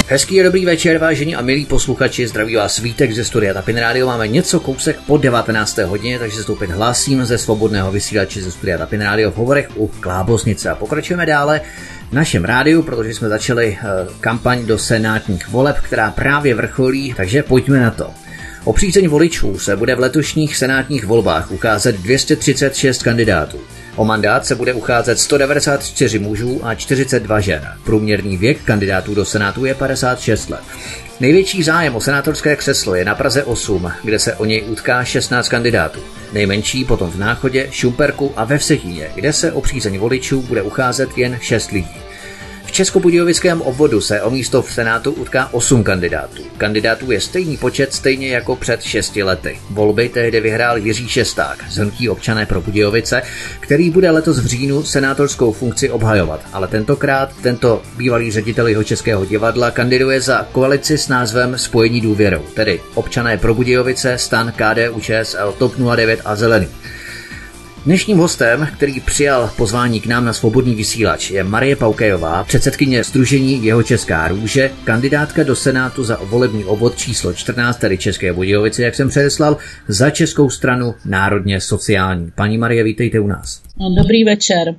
Hezký a dobrý večer, vážení a milí posluchači, zdraví vás Vítek ze studia Tapin Radio. Máme něco kousek po 19. hodině, takže se opět hlásím ze svobodného vysílače ze studia Tapin Radio v hovorech u Klábosnice. A pokračujeme dále v našem rádiu, protože jsme začali kampaň do senátních voleb, která právě vrcholí, takže pojďme na to. O přízeň voličů se bude v letošních senátních volbách ucházet 236 kandidátů. O mandát se bude ucházet 194 mužů a 42 žen. Průměrný věk kandidátů do Senátu je 56 let. Největší zájem o senátorské křeslo je na Praze 8, kde se o něj utká 16 kandidátů. Nejmenší potom v Náchodě, Šumperku a ve Vsetíně, kde se o přízeň voličů bude ucházet jen 6 lidí. V Českobudějovickém obvodu se o místo v Senátu utká 8 kandidátů. Kandidátů je stejný počet stejně jako před 6 lety. Volby tehdy vyhrál Jiří Šesták z hnutí Občané pro Budějovice, který bude letos v říjnu senátorskou funkci obhajovat. Ale tentokrát tento bývalý ředitel Jihočeského divadla kandiduje za koalici s názvem Spojení důvěrou, tedy Občané pro Budějovice, STAN, KDU-ČSL, TOP 09 a Zelený. Dnešním hostem, který přijal pozvání k nám na svobodný vysílač, je Marie Paukejová, předsedkyně sdružení Jihočeská růže, kandidátka do Senátu za volební obvod číslo 14, tedy České Budějovice, jak jsem předeslal, za Českou stranu národně sociální. Paní Marie, vítejte u nás. Dobrý večer.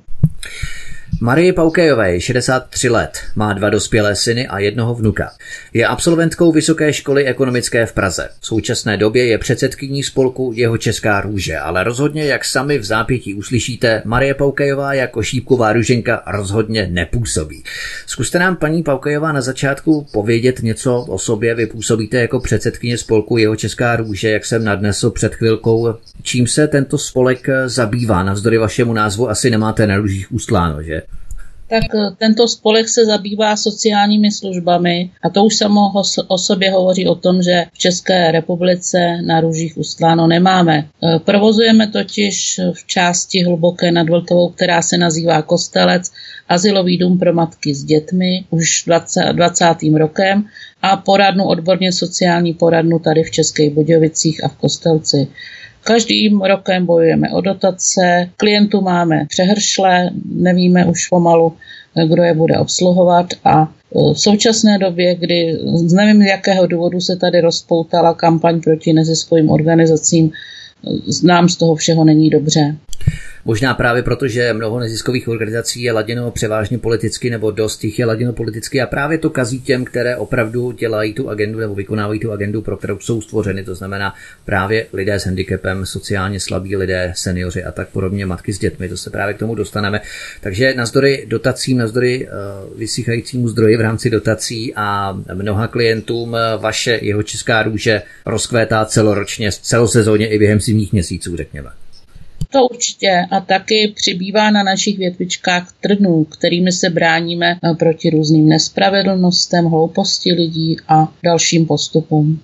Marie Paukejové je 63 let, má 2 dospělé syny a 1 vnuka. Je absolventkou Vysoké školy ekonomické v Praze. V současné době je předsedkyní spolku Jihočeská růže, ale rozhodně, jak sami v zápětí uslyšíte, Marie Paukejová jako šípková růženka rozhodně nepůsobí. Zkuste nám, paní Paukejová, na začátku povědět něco o sobě. Vy působíte jako předsedkyně spolku Jihočeská růže, jak jsem nadnesl před chvilkou. Čím se tento spolek zabývá? Navzdory vašemu názvu asi nemáte na růžích ustláno, že? Tak tento spolek se zabývá sociálními službami a to už samo o sobě hovoří o tom, že v České republice na růžích ustláno nemáme. Provozujeme totiž v části Hluboké nad Vltavou, která se nazývá Kostelec, azylový dům pro matky s dětmi už 20. rokem a poradnu, odborně sociální poradnu tady v Českých Budějovicích a v Kostelci. Každým rokem bojujeme o dotace, klientů máme přehršle, nevíme už pomalu, kdo je bude obsluhovat a v současné době, kdy nevím z jakého důvodu se tady rozpoutala kampaň proti neziskovým organizacím, nám z toho všeho není dobře. Možná právě proto, že mnoho neziskových organizací je laděno převážně politicky, nebo dost jich je laděno politicky a právě to kazí těm, které opravdu dělají tu agendu nebo vykonávají tu agendu, pro kterou jsou stvořeny. To znamená právě lidé s handicapem, sociálně slabí lidé, seniori a tak podobně, matky s dětmi. To se právě k tomu dostaneme. Takže navzdory dotacím, navzdory vysychajícímu zdroji v rámci dotací a mnoha klientům vaše Jihočeská růže rozkvétá celoročně, celosezóně i během zimních měsíců, řekněme. To určitě a taky přibývá na našich větvičkách trnů, kterými se bráníme proti různým nespravedlnostem, hlouposti lidí a dalším postupům.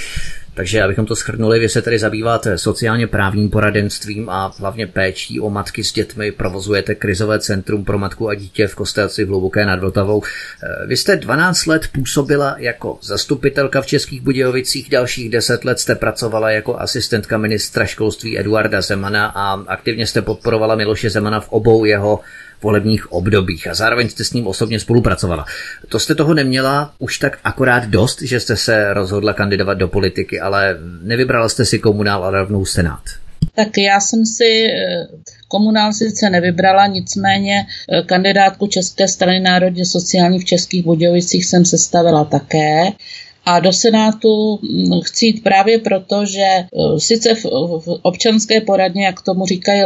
Takže abychom to shrnuli, vy se tedy zabýváte sociálně právním poradenstvím a hlavně péčí o matky s dětmi, provozujete krizové centrum pro matku a dítě v Kostelci v Hluboké nad Vltavou. Vy jste 12 let působila jako zastupitelka v Českých Budějovicích, dalších 10 let jste pracovala jako asistentka ministra školství Eduarda Zemana a aktivně jste podporovala Miloše Zemana v obou jeho volebních obdobích a zároveň jste s ním osobně spolupracovala. To jste toho neměla už tak akorát dost, že jste se rozhodla kandidovat do politiky, ale nevybrala jste si komunál, ale rovnou Senát. Tak já jsem si komunál sice nevybrala, nicméně kandidátku České strany národně sociální v Českých Budějovicích jsem sestavila také. A do Senátu chci jít právě proto, že sice v občanské poradně, jak tomu říkají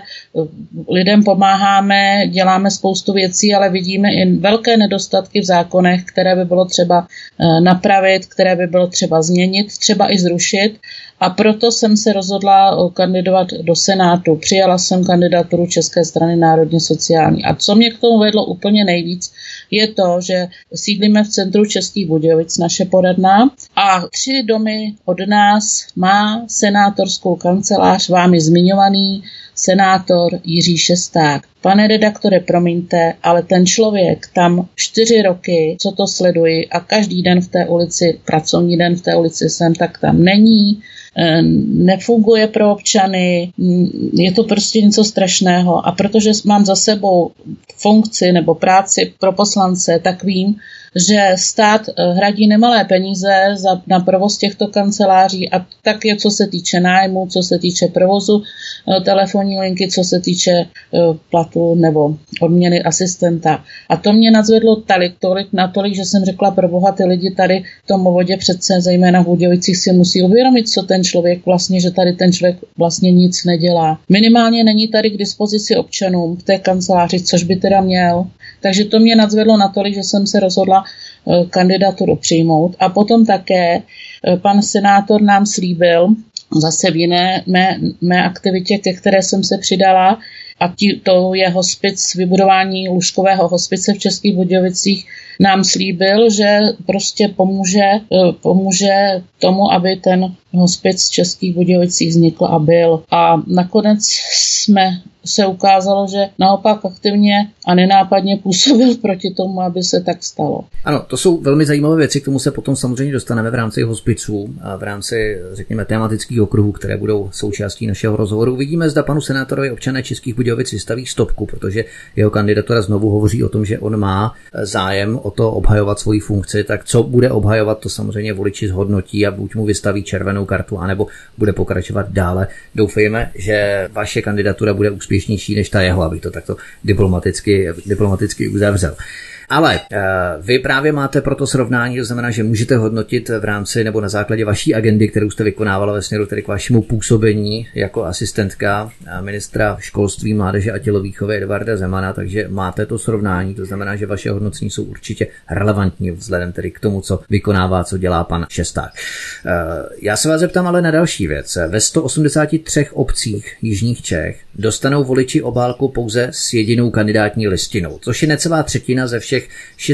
lidem pomáháme, děláme spoustu věcí, ale vidíme i velké nedostatky v zákonech, které by bylo třeba napravit, které by bylo třeba změnit, třeba i zrušit. A proto jsem se rozhodla kandidovat do Senátu. Přijala jsem kandidaturu České strany národně sociální. A co mě k tomu vedlo úplně nejvíc, je to, že sídlíme v centru Českých Budějovic, naše poradna, a 3 domy od nás má senátorskou kancelář vámi zmiňovaný senátor Jiří Šesták. Pane redaktore, promiňte, ale ten člověk tam 4 roky, co to sleduji, a každý den v té ulici, pracovní den v té ulici jsem, tak tam není, nefunguje pro občany, je to prostě něco strašného. A protože mám za sebou funkci nebo práci pro poslance, tak vím, že stát hradí nemalé peníze na provoz těchto kanceláří a tak je, co se týče nájmu, co se týče provozu telefonní linky, co se týče platu nebo odměny asistenta. A to mě nadzvedlo natolik, že jsem řekla, pro boha, ty lidi tady v tom Vodě přece, zejména v Budějovicích, si musí uvědomit, co ten člověk vlastně, že tady ten člověk vlastně nic nedělá. Minimálně není tady k dispozici občanům v té kanceláři, což by teda měl. Takže to mě nadzvedlo natolik, že jsem se rozhodla kandidaturu přijmout. A potom také pan senátor nám slíbil, zase v jiné mé aktivitě, ke které jsem se přidala, a to je hospic, vybudování lůžkového hospice v Českých Budějovicích, nám slíbil, že prostě pomůže tomu, aby ten hospic v Českých Budějovicích vznikl a byl. A nakonec se ukázalo, že naopak aktivně a nenápadně působil proti tomu, aby se tak stalo. Ano, to jsou velmi zajímavé věci, k tomu se potom samozřejmě dostaneme v rámci hospiců a v rámci, řekněme, tematických okruhů, které budou součástí našeho rozhovoru. Vidíme, zda panu senátorovi občané Českých Budějovic vystaví stopku, protože jeho kandidatura znovu hovoří o tom, že on má zájem o to obhajovat svoji funkci, tak co bude obhajovat, to samozřejmě voliči zhodnotí a buď mu vystaví červenou kartu, anebo bude pokračovat dále. Doufejme, že vaše kandidatura bude úspěšnější než ta jeho, abych to takto diplomaticky uzavřel. Ale vy právě máte proto srovnání, to znamená, že můžete hodnotit v rámci nebo na základě vaší agendy, kterou jste vykonávala ve směru tedy k vašemu působení jako asistentka ministra školství, mládeže a tělovýchovy Edvarda Zemana, takže máte to srovnání, to znamená, že vaše hodnocení jsou určitě relevantní vzhledem tedy k tomu, co vykonává, co dělá pan Šesták. Já se vás zeptám ale na další věc. Ve 183 obcích jižních Čech dostanou voliči obálku pouze s jedinou kandidátní listinou, což je necelá třetina ze všech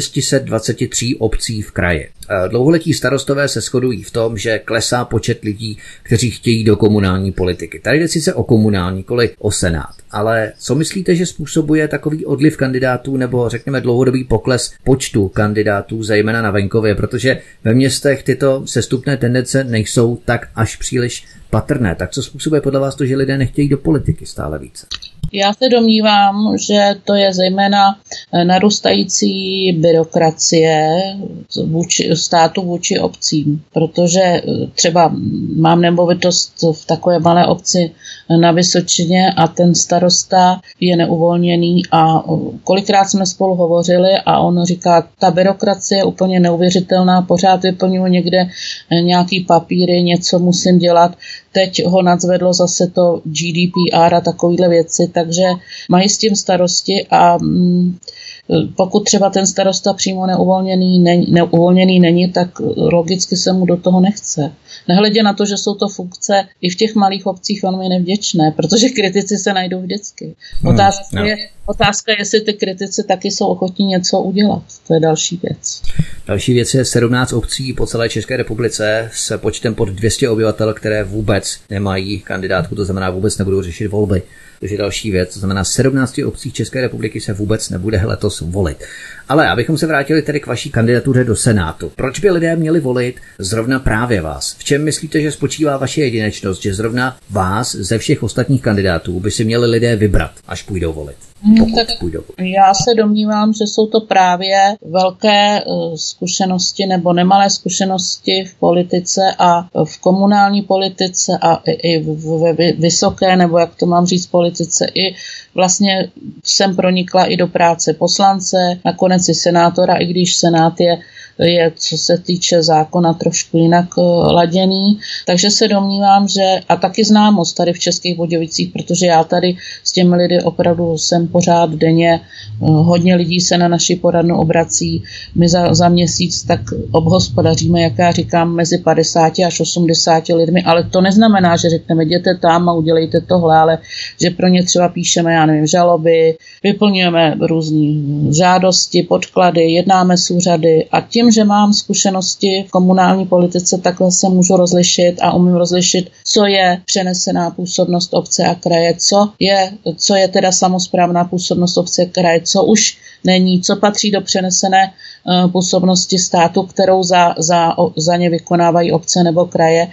623 obcí v kraji. Dlouholetí starostové se shodují v tom, že klesá počet lidí, kteří chtějí do komunální politiky. Tady jde sice o komunální, nikoli o senát. Ale co myslíte, že způsobuje takový odliv kandidátů nebo řekněme dlouhodobý pokles počtu kandidátů, zejména na venkově, protože ve městech tyto sestupné tendence nejsou tak až příliš patrné. Tak co způsobuje podle vás to, že lidé nechtějí do politiky stále více? Já se domnívám, že to je zejména narůstající byrokracie státu vůči obcím, protože třeba mám nemovitost v takové malé obci na Vysočině a ten starosta je neuvolněný a kolikrát jsme spolu hovořili a on říká, ta byrokracie je úplně neuvěřitelná, pořád vyplňuji někde nějaký papíry, něco musím dělat. Teď ho nadzvedlo zase to GDPR a takovéhle věci, takže mají s tím starosti a pokud třeba ten starosta přímo neuvolněný není, tak logicky se mu do toho nechce. Nehledě na to, že jsou to funkce i v těch malých obcích velmi nevděčné, protože kritici se najdou vždycky. Otázka je, jestli ty kritici taky jsou ochotní něco udělat. To je další věc. Další věc je 17 obcí po celé České republice s počtem pod 200 obyvatel, které vůbec nemají kandidátku, to znamená vůbec nebudou řešit volby. To je další věc, to znamená 17 obcí České republiky se vůbec nebude letos volit. Ale abychom se vrátili tedy k vaší kandidatuře do Senátu. Proč by lidé měli volit zrovna právě vás? V čem myslíte, že spočívá vaše jedinečnost, že zrovna vás ze všech ostatních kandidátů by si měli lidé vybrat, až půjdou volit? Já se domnívám, že jsou to právě velké zkušenosti nebo nemalé zkušenosti v politice a v komunální politice a i ve vysoké, nebo jak to mám říct, politice. I vlastně jsem pronikla i do práce poslance, nakonec i senátora, i když senát je, co se týče zákona, trošku jinak laděný. Takže se domnívám, že a taky známost tady v Českých Budějovicích, protože já tady s těmi lidmi opravdu jsem pořád denně, hodně lidí se na naši poradnu obrací. My za měsíc tak obhospodaříme, jak já říkám, mezi 50 až 80 lidmi, ale to neznamená, že řekneme, jděte tam a udělejte tohle, ale že pro ně třeba píšeme, já nevím, žaloby, vyplňujeme různé žádosti, podklady, jednáme s úřady a tím, že mám zkušenosti v komunální politice, takhle se můžu rozlišit a umím rozlišit, co je přenesená působnost obce a kraje, co je teda samosprávná působnost obce a kraje, co už není, co patří do přenesené působnosti státu, kterou za ně vykonávají obce nebo kraje.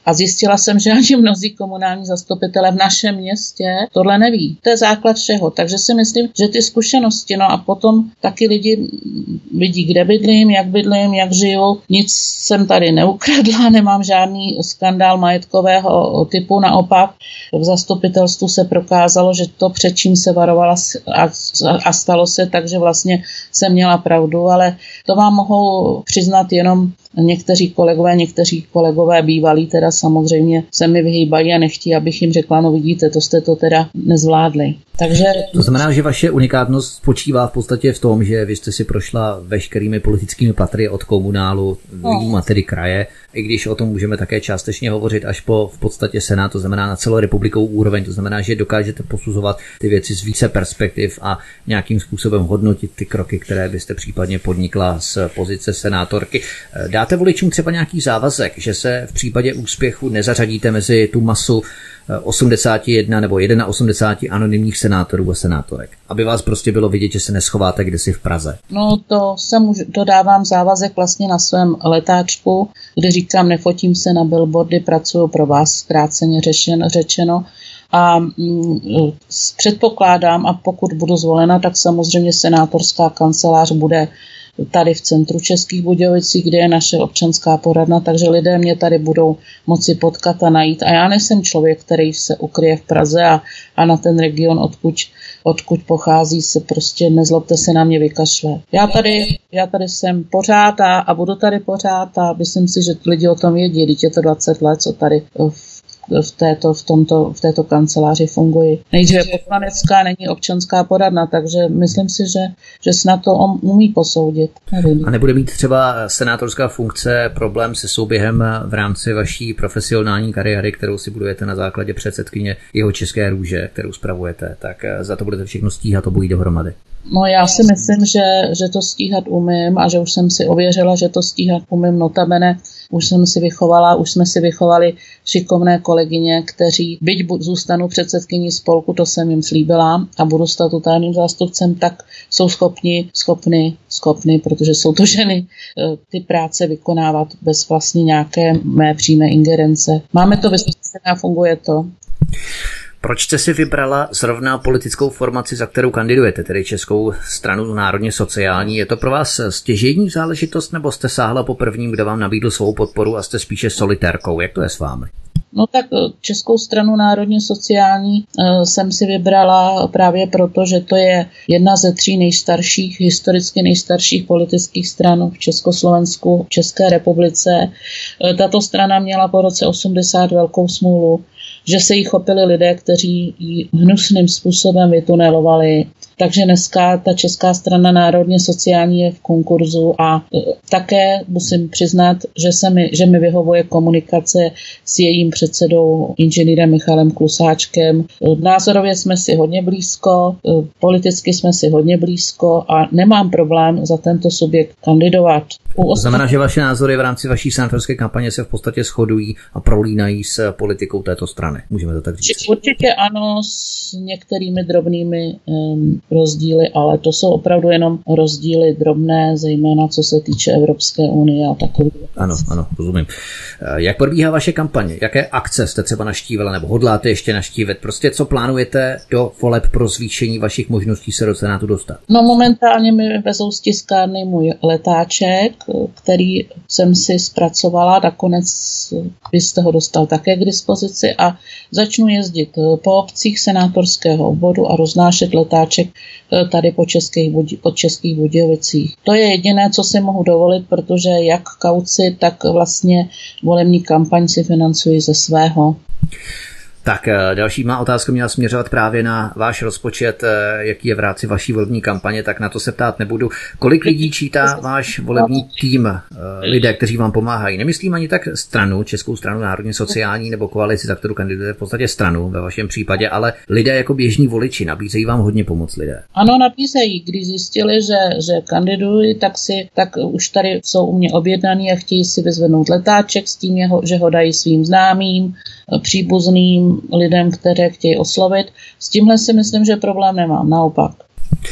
A zjistila jsem, že ani mnozí komunální zastupitelé v našem městě tohle neví. To je základ všeho. Takže si myslím, že ty zkušenosti, no a potom taky lidi vidí, kde bydlím, jak žiju. Nic jsem tady neukradla, nemám žádný skandál majetkového typu, naopak v zastupitelstvu se prokázalo, že to, před čím se varovala a stalo se, takže vlastně jsem měla pravdu, ale to vám mohou přiznat jenom někteří kolegové bývalí teda samozřejmě se mi vyhýbají a nechtí, abych jim řekla, no vidíte, to jste to teda nezvládli. Takže... To znamená, že vaše unikátnost spočívá v podstatě v tom, že vy jste si prošla veškerými politickými patry od komunálu, a tedy kraje, i když o tom můžeme také částečně hovořit až po v podstatě Senát, to znamená na celorepublikovou úroveň, to znamená, že dokážete posuzovat ty věci z více perspektiv a nějakým způsobem hodnotit ty kroky, které byste případně podnikla z pozice senátorky. Dáte voličům třeba nějaký závazek, že se v případě úspěchu nezařadíte mezi tu masu 81 nebo 81 anonymních senátorů a senátorek? Aby vás prostě bylo vidět, že se neschováte kdesi v Praze. No to dávám závazek vlastně na svém letáčku, kde říkám, nefotím se na billboardy, pracuju pro vás, zkráceně řečeno. A předpokládám, a pokud budu zvolena, tak samozřejmě senátorská kancelář bude tady v centru Českých Budějovic, kde je naše občanská poradna, takže lidé mě tady budou moci potkat a najít. A já nejsem člověk, který se ukryje v Praze a na ten region, odkud pochází, se prostě, nezlobte se na mě, vykašle. Já tady jsem pořád a budu tady pořád a myslím si, že lidi o tom vědí. Teď je to 20 let, co tady v této kanceláři funguji. Nejdříve poslanecká, není občanská poradna, takže myslím si, že snad to umí posoudit. Nevím. A nebude mít třeba senátorská funkce problém se souběhem v rámci vaší profesionální kariéry, kterou si budujete na základě předsedkyně Jihočeské růže, kterou spravujete, tak za to budete všechno stíhat obojí dohromady? No já si myslím, že to stíhat umím a že už jsem si ověřila, že to stíhat umím, notabene. Už jsme si vychovali šikovné kolegyně, kteří, byť zůstanu předsedkyní spolku, to jsem jim slíbila a budu statutárním zástupcem, tak jsou schopni, protože jsou to ženy, ty práce vykonávat bez vlastně nějaké mé přímé ingerence. Máme to vyzkoušené a funguje to. Proč jste si vybrala zrovna politickou formaci, za kterou kandidujete, tedy Českou stranu národně sociální? Je to pro vás stěžejní záležitost, nebo jste sáhla po prvním, kdo vám nabídl svou podporu a jste spíše solitérkou? Jak to je s vámi? No tak Českou stranu národně sociální jsem si vybrala právě proto, že to je jedna ze 3 historicky nejstarších politických stran v Československu, v České republice. Tato strana měla po roce 80 velkou smůlu, že se jí chopili lidé, kteří ji hnusným způsobem vytunelovali. Takže dneska ta Česká strana národně sociální je v konkurzu a také musím přiznat, že mi vyhovuje komunikace s jejím předsedou inženýrem Michalem Klusáčkem. Názorově jsme si hodně blízko, politicky jsme si hodně blízko a nemám problém za tento subjekt kandidovat. To znamená, že vaše názory v rámci vaší senátorské kampaně se v podstatě shodují a prolínají s politikou této strany. Můžeme to tak říct? Určitě ano, s některými drobnými rozdíly, ale to jsou opravdu jenom rozdíly drobné, zejména co se týče Evropské unie a takových. Ano, rozumím. Jak probíhá vaše kampaně? Jaké akce jste třeba navštívila nebo hodláte ještě navštívit? Prostě co plánujete do voleb pro zvýšení vašich možností se do Senátu dostat? No momentálně mi vezou z tiskárny můj letáček, který jsem si zpracovala, nakonec byste ho dostal také k dispozici a začnu jezdit po obcích senátorského obvodu a roznášet letáček tady po Českých Budějovicích. To je jediné, co si mohu dovolit, protože jak kauci, tak vlastně volební kampaň si financuji ze svého. Tak další má otázka měla směřovat právě na váš rozpočet, jaký je v rámci vaší volební kampaně, tak na to se ptát nebudu. Kolik lidí čítá váš volební tým, lidé, kteří vám pomáhají? Nemyslím ani tak stranu, Českou stranu národně sociální nebo koalici, za kterou kandidujete, v podstatě stranu ve vašem případě, ale lidé jako běžní voliči, nabízejí vám hodně pomoc lidé. Ano, nabízejí. Když zjistili, že kandiduji, tak už tady jsou u mě objednaní a chtějí si vyzvednout letáček s tím, že ho dají svým známým, příbuzným lidem, které chtějí oslovit. S tímhle si myslím, že problém nemám, naopak.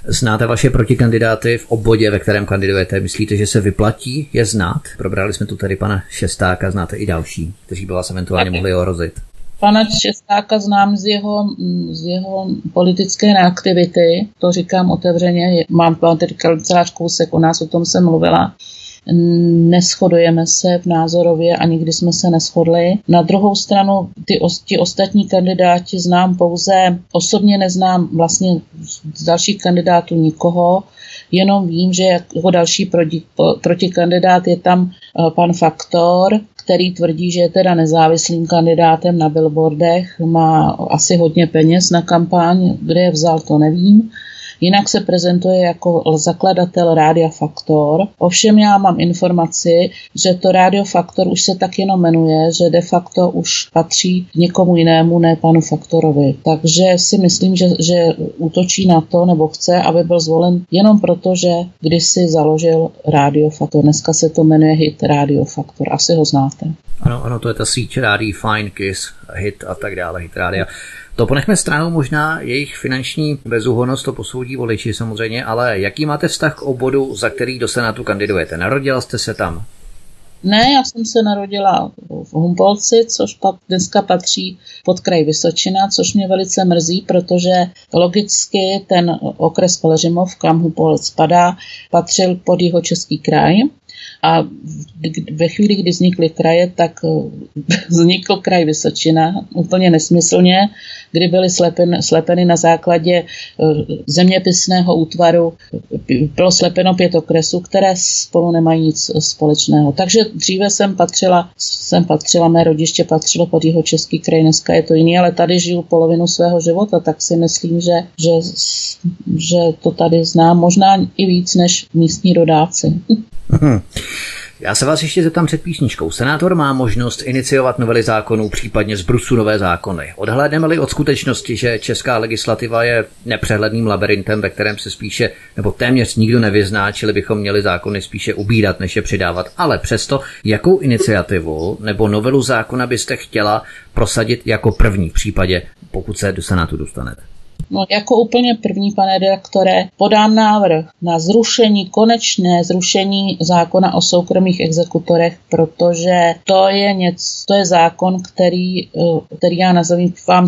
Znáte vaše protikandidáty v obvodě, ve kterém kandidujete? Myslíte, že se vyplatí je znát? Probrali jsme tu tady pana Šestáka, znáte i další, kteří by vás eventuálně mohli ohrozit. Pana Šestáka znám z jeho politické aktivity, to říkám otevřeně, mám tady kancelář Kousek, o nás o tom jsem mluvila. Neshodujeme se v názorově a nikdy jsme se neshodli. Na druhou stranu ti ostatní kandidáti znám pouze, osobně neznám vlastně z dalších kandidátů nikoho, jenom vím, že jako další protikandidát je tam pan Faktor, který tvrdí, že je teda nezávislým kandidátem na billboardech, má asi hodně peněz na kampaň, kde je vzal, to nevím. Jinak se prezentuje jako zakladatel Rádia Faktor. Ovšem já mám informaci, že to Rádio Faktor už se tak jenom jmenuje, že de facto už patří někomu jinému, ne panu Faktorovi. Takže si myslím, že útočí na to, nebo chce, aby byl zvolen jenom proto, že kdysi založil Rádio Faktor. Dneska se to jmenuje Hit Radio Faktor. Asi ho znáte. Ano, to je ta síť rádií Fine, Kiss, Hit a tak dále, Hit rádia. To ponechme stranou, možná jejich finanční bezúhonnost, to posoudí voliči samozřejmě, ale jaký máte vztah k obvodu, za který do Senátu kandidujete? Narodila jste se tam? Ne, já jsem se narodila v Humpolci, což dneska patří pod kraj Vysočina, což mě velice mrzí, protože logicky ten okres Pelhřimov, kam Humpolec spadá, patřil pod Jihočeský kraj. A ve chvíli, kdy vznikly kraje, tak vznikl kraj Vysočina, úplně nesmyslně, kdy byly slepeny na základě zeměpisného útvaru, bylo slepeno 5 okresů, které spolu nemají nic společného. Takže dříve jsem patřila, mé rodiště patřilo pod Jihočeský kraj, dneska je to jiný, ale tady žiju polovinu svého života, tak si myslím, že to tady znám možná i víc než místní rodáci. Já se vás ještě zeptám před písničkou. Senátor má možnost iniciovat novely zákonů, případně z brusu nové zákony. Odhlédneme-li od skutečnosti, že česká legislativa je nepřehledným labirintem, ve kterém se spíše nebo téměř nikdo nevyzná, čili bychom měli zákony spíše ubírat, než je přidávat. Ale přesto, jakou iniciativu nebo novelu zákona byste chtěla prosadit jako první v případě, pokud se do Senátu dostanete? No, jako úplně první, pane redaktore, podám návrh na konečné zrušení zákona o soukromých exekutorech, protože to je zákon, který já nazývám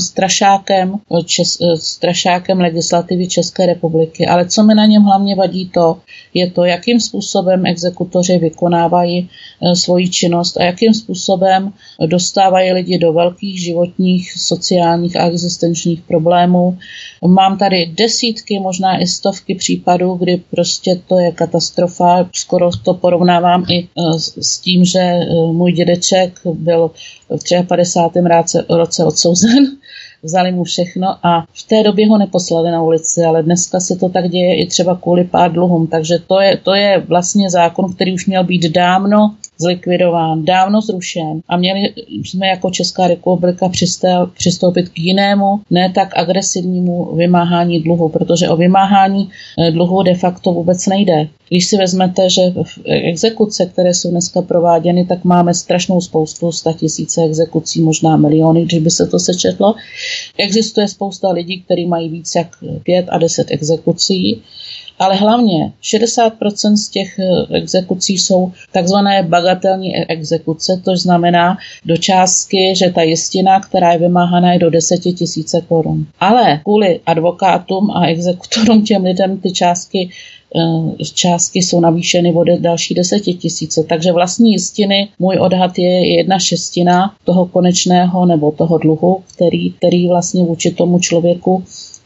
strašákem legislativy České republiky. Ale co mi na něm hlavně vadí, je to, jakým způsobem exekutoři vykonávají svoji činnost a jakým způsobem dostávají lidi do velkých životních, sociálních a existenčních problémů. Mám tady desítky, možná i stovky případů, kdy prostě to je katastrofa. Skoro to porovnávám i s tím, že můj dědeček byl v 53. roce odsouzen. Vzali mu všechno a v té době ho neposlali na ulici, ale dneska se to tak děje i třeba kvůli pár dluhům. Takže to je vlastně zákon, který už měl být dávno zlikvidován, dávno zrušen a měli jsme jako Česká republika přistoupit k jinému, ne tak agresivnímu vymáhání dluhu, protože o vymáhání dluhu de facto vůbec nejde. Když si vezmete, že exekuce, které jsou dneska prováděny, tak máme strašnou spoustu, 100 000 exekucí, možná miliony, když by se to sečetlo. Existuje spousta lidí, kteří mají víc jak 5 a 10 exekucí, ale hlavně 60% z těch exekucí jsou takzvané bagatelní exekuce, to znamená do částky, že ta jistina, která je vymáhaná, je do 10 000 korun. Ale kvůli advokátům a exekutorům těm lidem ty částky jsou navýšeny o další 10 000. Takže vlastní jistiny, můj odhad je 1/6 toho konečného nebo toho dluhu, který vlastně vůči tomu člověku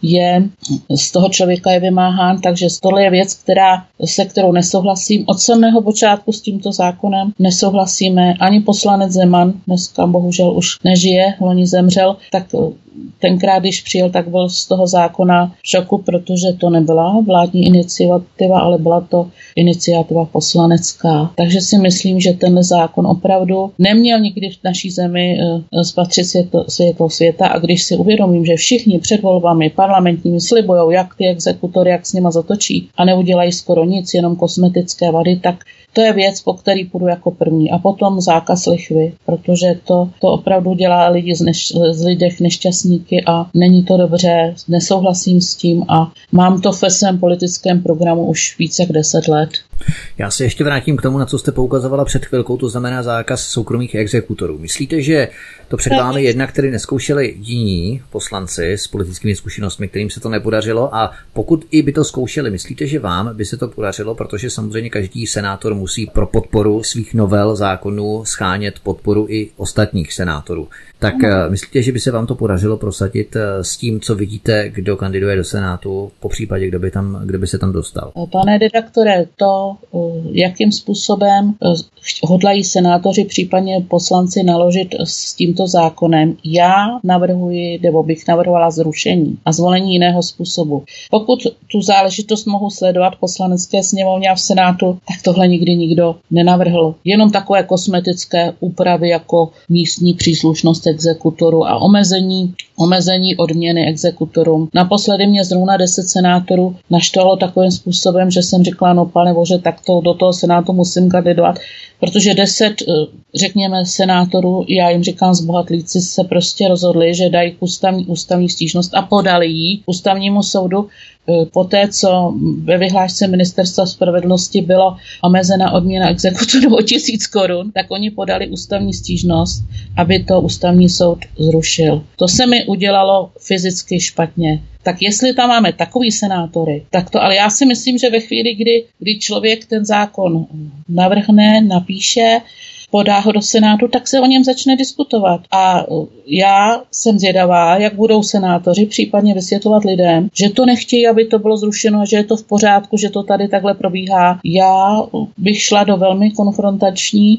z toho člověka je vymáhán, takže tohle je věc, se kterou nesouhlasím. Od samého počátku s tímto zákonem nesouhlasíme. Ani poslanec Zeman, dneska bohužel už nežije, loni zemřel, tak tenkrát, když přijel, tak byl z toho zákona v šoku, protože to nebyla vládní iniciativa, ale byla to iniciativa poslanecká. Takže si myslím, že ten zákon opravdu neměl nikdy v naší zemi spatřit světlo světa a když si uvědomím, že všichni před volbami, pan parlamentními, slibujou, jak ty exekutory, jak s nima zatočí a neudělají skoro nic, jenom kosmetické vady, tak to je věc, po který půjdu jako první. A potom zákaz lichvy, protože to opravdu dělá lidi z lidech nešťastníky a není to dobře, nesouhlasím s tím a mám to ve svém politickém programu už více jak 10 let. Já se ještě vrátím k tomu, na co jste poukazovala před chvilkou, to znamená zákaz soukromých exekutorů. Myslíte, že to před vámi jednak tedy nezkoušeli jiní poslanci s politickými zkušenostmi, kterým se to nepodařilo, a pokud i by to zkoušeli, myslíte, že vám by se to podařilo, protože samozřejmě každý senátor musí pro podporu svých novel zákonů schánět podporu i ostatních senátorů. Tak myslíte, že by se vám to podařilo prosadit s tím, co vidíte, kdo kandiduje do Senátu, popřípadě kdo by se tam dostal? Pane redaktore, to, jakým způsobem hodlají senátoři, případně poslanci naložit s tímto zákonem, já navrhuji, nebo bych navrhovala zrušení a zvolení jiného způsobu. Pokud tu záležitost mohu sledovat v Poslanecké sněmovně a v Senátu, tak tohle nikdy nikdo nenavrhl. Jenom takové kosmetické úpravy jako místní příslušnost exekutorů a omezení odměny exekutorům. Naposledy mě zrovna 10 senátorů naštvalo takovým způsobem, že jsem řekla, no pane bože, tak to do toho Senátu musím kandidovat, protože 10, řekněme, senátorů, já jim říkám zbohatlíci, se prostě rozhodli, že dají ústavní stížnost a podali ji ústavnímu soudu. Poté, co ve vyhlášce Ministerstva spravedlnosti bylo omezena odměna exekutorů o 1000 korun, tak oni podali ústavní stížnost, aby to ústavní soud zrušil. To se mi udělalo fyzicky špatně. Tak jestli tam máme takový senátory, tak to, ale já si myslím, že ve chvíli, kdy člověk ten zákon navrhne, napíše, podá ho do Senátu, tak se o něm začne diskutovat. A já jsem zvědavá, jak budou senátoři případně vysvětlovat lidem, že to nechtějí, aby to bylo zrušeno, že je to v pořádku, že to tady takhle probíhá. Já bych šla do velmi konfrontační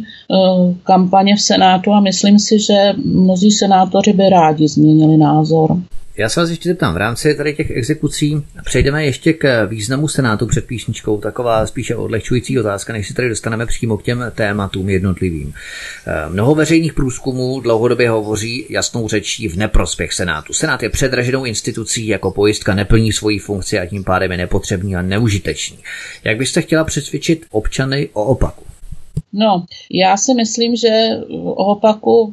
kampaně v Senátu a myslím si, že mnozí senátoři by rádi změnili názor. Já se vás ještě zeptám, v rámci tady těch exekucí přejdeme ještě k významu Senátu před písničkou, taková spíše odlehčující otázka, než si tady dostaneme přímo k těm tématům jednotlivým. Mnoho veřejných průzkumů dlouhodobě hovoří jasnou řečí v neprospěch Senátu. Senát je předraženou institucí, jako pojistka neplní svoji funkci a tím pádem je nepotřebný a neužitečný. Jak byste chtěla přesvědčit občany o opaku? No, já si myslím, že o opaku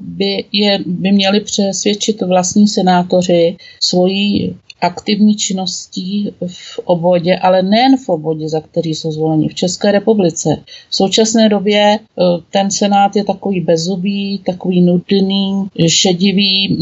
by měli přesvědčit vlastní senátoři svojí aktivní činností v obvodě, ale nejen v obvodě, za který jsou zvoleni v České republice. V současné době ten senát je takový bezzubý, takový nudný, šedivý.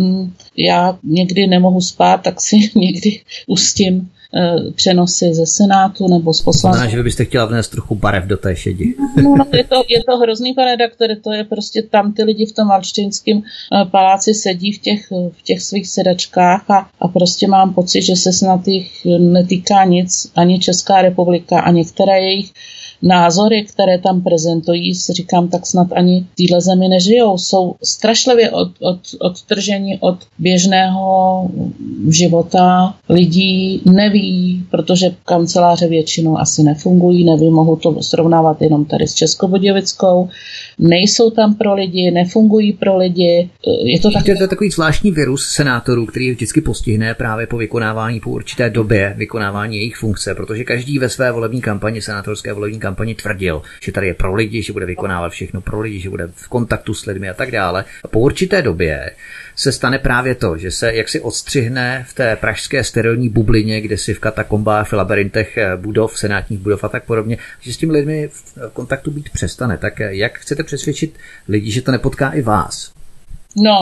Já někdy nemohu spát, tak si někdy ustím přenosy ze Senátu nebo z poslanců. Znamená, že byste chtěla vnést trochu barev do té šedi. No, je to hrozný, pane redaktore, to je prostě tam ty lidi v tom Valštejnském paláci sedí v těch svých sedačkách a prostě mám pocit, že se snad jich netýká nic, ani Česká republika a některé jejich názory, které tam prezentují, si říkám, tak snad ani v téhle zemi nežijou. Jsou strašlivě odtrženi od běžného života lidí, neví, protože kanceláře většinou asi nefungují, nevím, mohu to srovnávat jenom tady s Českobudějovickou, nejsou tam pro lidi, nefungují pro lidi. To je takový zvláštní virus senátorů, který vždycky postihne právě po určité době vykonávání jejich funkce, protože každý ve své volební kampani, senátorské volební kampani tvrdil, že tady je pro lidi, že bude vykonávat všechno pro lidi, že bude v kontaktu s lidmi a tak dále. A po určité době se stane právě to, že se jaksi odstřihne v té pražské sterilní bublině, kde si v katakombách, v labyrintech budov, senátních budov a tak podobně, že s tím lidmi v kontaktu být přestane. Tak jak chcete přesvědčit lidi, že to nepotká i vás? No,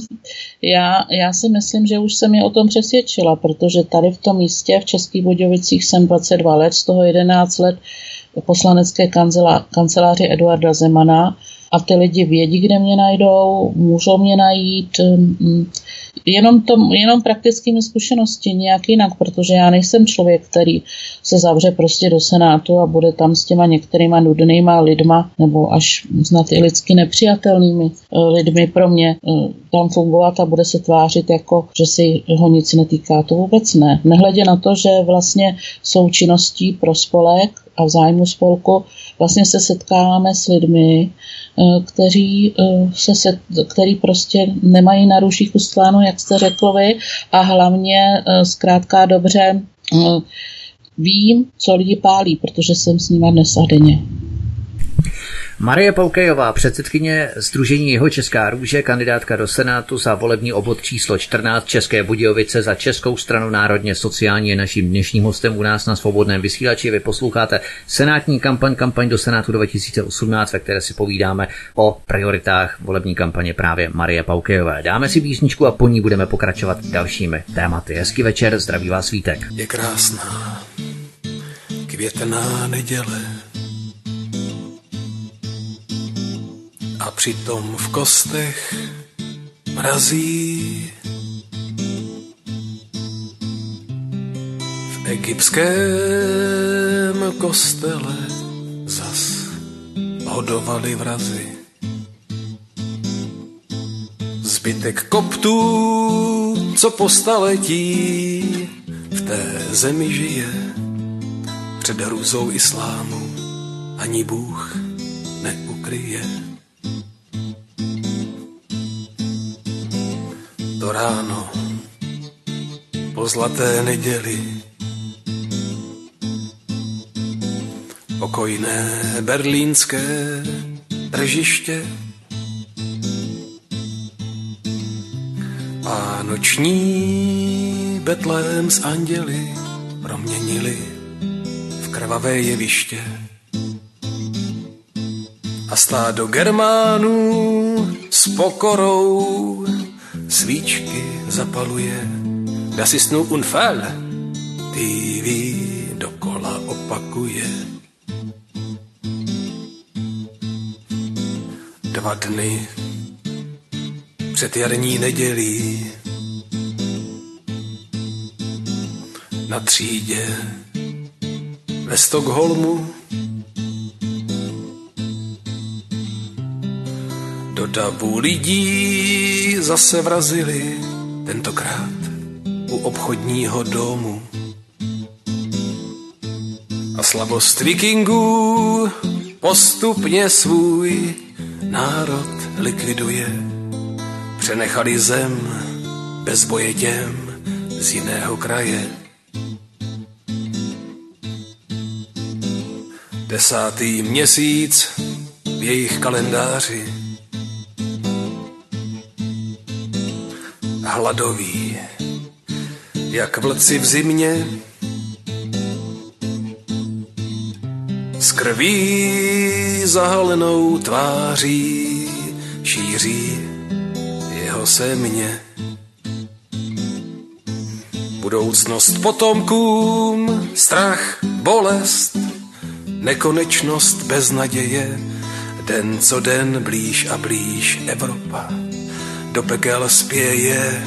já si myslím, že už jsem je o tom přesvědčila, protože tady v tom místě v Českých Budějovicích jsem 22 let, z toho 11 let poslanecké kanceláři Eduarda Zemana a ty lidi vědí, kde mě najdou, můžou mě najít, jenom praktickými zkušenosti, nějak jinak, protože já nejsem člověk, který se zavře prostě do Senátu a bude tam s těma některýma nudnýma lidma, nebo až snad i lidsky nepřijatelnými lidmi pro mě. tam fungovat a bude se tvářit jako, že si ho nic netýká. To vůbec ne. Nehledě na to, že vlastně součinností pro spolek a v zájmu spolku vlastně se setkáváme s lidmi, který prostě nemají na růžích ustláno, jak jste řekl vy, a hlavně zkrátka dobře vím, co lidi pálí, protože jsem s nima dnes a denně. Marie Paukejová, předsedkyně Sdružení Jihočeská růže, kandidátka do Senátu za volební obvod číslo 14 České Budějovice za Českou stranu národně sociální, je naším dnešním hostem u nás na Svobodném vysílači. Vy posloucháte senátní kampaň do Senátu 2018, ve které si povídáme o prioritách volební kampaně právě Marie Paukejové. Dáme si písničku a po ní budeme pokračovat dalšími tématy. Hezký večer, zdraví vás Vítek. Je krásná květná neděle a přitom v kostech mrazí. V egyptském kostele zas hodovali vrazy. Zbytek koptů, co po staletí v té zemi žije, před hrůzou islámu ani Bůh neukryje. To ráno po zlaté neděli pokojné berlínské tržiště a noční Betlém s anděli proměnili v krvavé jeviště. A stádo Germánů s pokorou svíčky zapaluje. Das ist nur Unfall, TV dokola opakuje. 2 dny před jarní nedělí na třídě ve Stockholmu do davu lidí zase vrazili, tentokrát u obchodního domu. A slavost vikingů postupně svůj národ likviduje. Přenechali zem bez boje těm z jiného kraje. 10. měsíc v jejich kalendáři hladoví, jak vlci v zimě, s krví zahalenou tváří šíří jeho sémě. Budoucnost potomkům, strach, bolest, nekonečnost bez naděje, den co den blíž a blíž Evropa do pekel spěje.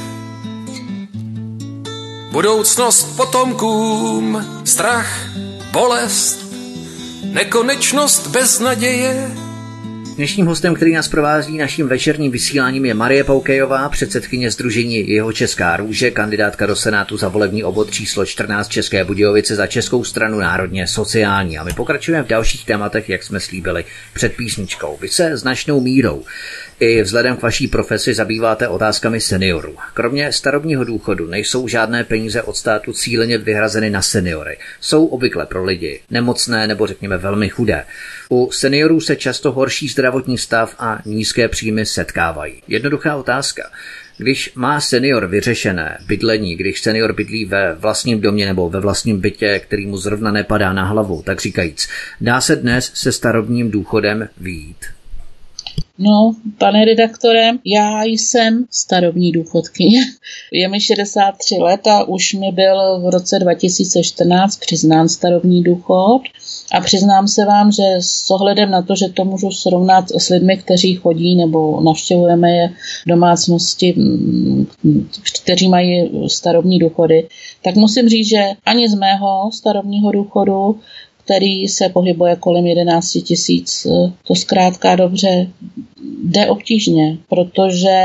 Budoucnost potomkům, strach, bolest, nekonečnost bez naděje. Dnešním hostem, který nás provází naším večerním vysíláním, je Marie Paukejová, předsedkyně Sdružení Jihočeská růže, kandidátka do Senátu za volební obvod číslo 14 České Budějovice za Českou stranu národně sociální. A my pokračujeme v dalších tématech, jak jsme slíbili před písničkou. Vy se značnou mírou i vzhledem k vaší profesi zabýváte otázkami seniorů. Kromě starobního důchodu nejsou žádné peníze od státu cíleně vyhrazeny na seniory. Jsou obvykle pro lidi nemocné nebo řekněme velmi chudé. U seniorů se často horší zdravotní stav a nízké příjmy setkávají. Jednoduchá otázka. Když má senior vyřešené bydlení, když senior bydlí ve vlastním domě nebo ve vlastním bytě, který mu zrovna nepadá na hlavu, tak říkajíc, dá se dnes se starobním důchodem vyjít? No, pane redaktore, já jsem starobní důchodkyně. Je mi 63 let a už mi byl v roce 2014 přiznán starobní důchod. A přiznám se vám, že s ohledem na to, že to můžu srovnat s lidmi, kteří chodí nebo navštěvujeme je domácnosti, kteří mají starobní důchody, tak musím říct, že ani z mého starobního důchodu, který se pohybuje kolem 11 000, to zkrátka dobře jde obtížně, protože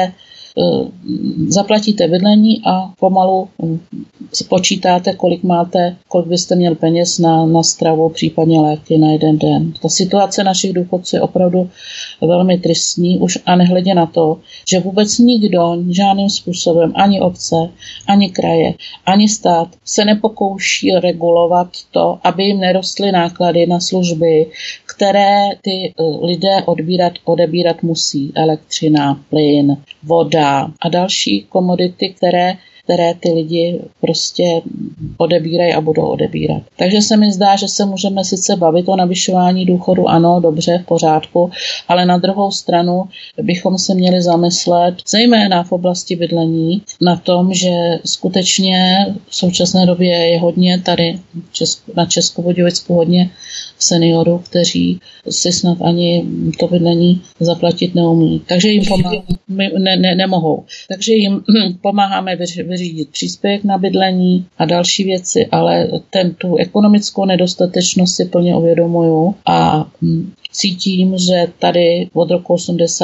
zaplatíte bydlení a pomalu spočítáte, kolik byste měl peněz na stravu, případně léky na jeden den. Ta situace našich důchodců je opravdu velmi tristní, už a nehledě na to, že vůbec nikdo žádným způsobem, ani obce, ani kraje, ani stát se nepokouší regulovat to, aby jim nerostly náklady na služby, které ty lidé odebírat musí. Elektřina, plyn, voda a další komodity, které ty lidi prostě odebírají a budou odebírat. Takže se mi zdá, že se můžeme sice bavit o navyšování důchodu, ano, dobře, v pořádku, ale na druhou stranu bychom se měli zamyslet, zejména v oblasti bydlení, na tom, že skutečně v současné době je hodně tady na Českobudějovicku hodně seniorů, kteří si snad ani to bydlení zaplatit neumí. Takže jim nemohou. Takže jim pomáháme vyřídit příspěvek na bydlení a další věci, ale tu ekonomickou nedostatečnost si plně uvědomuju a cítím, že tady od roku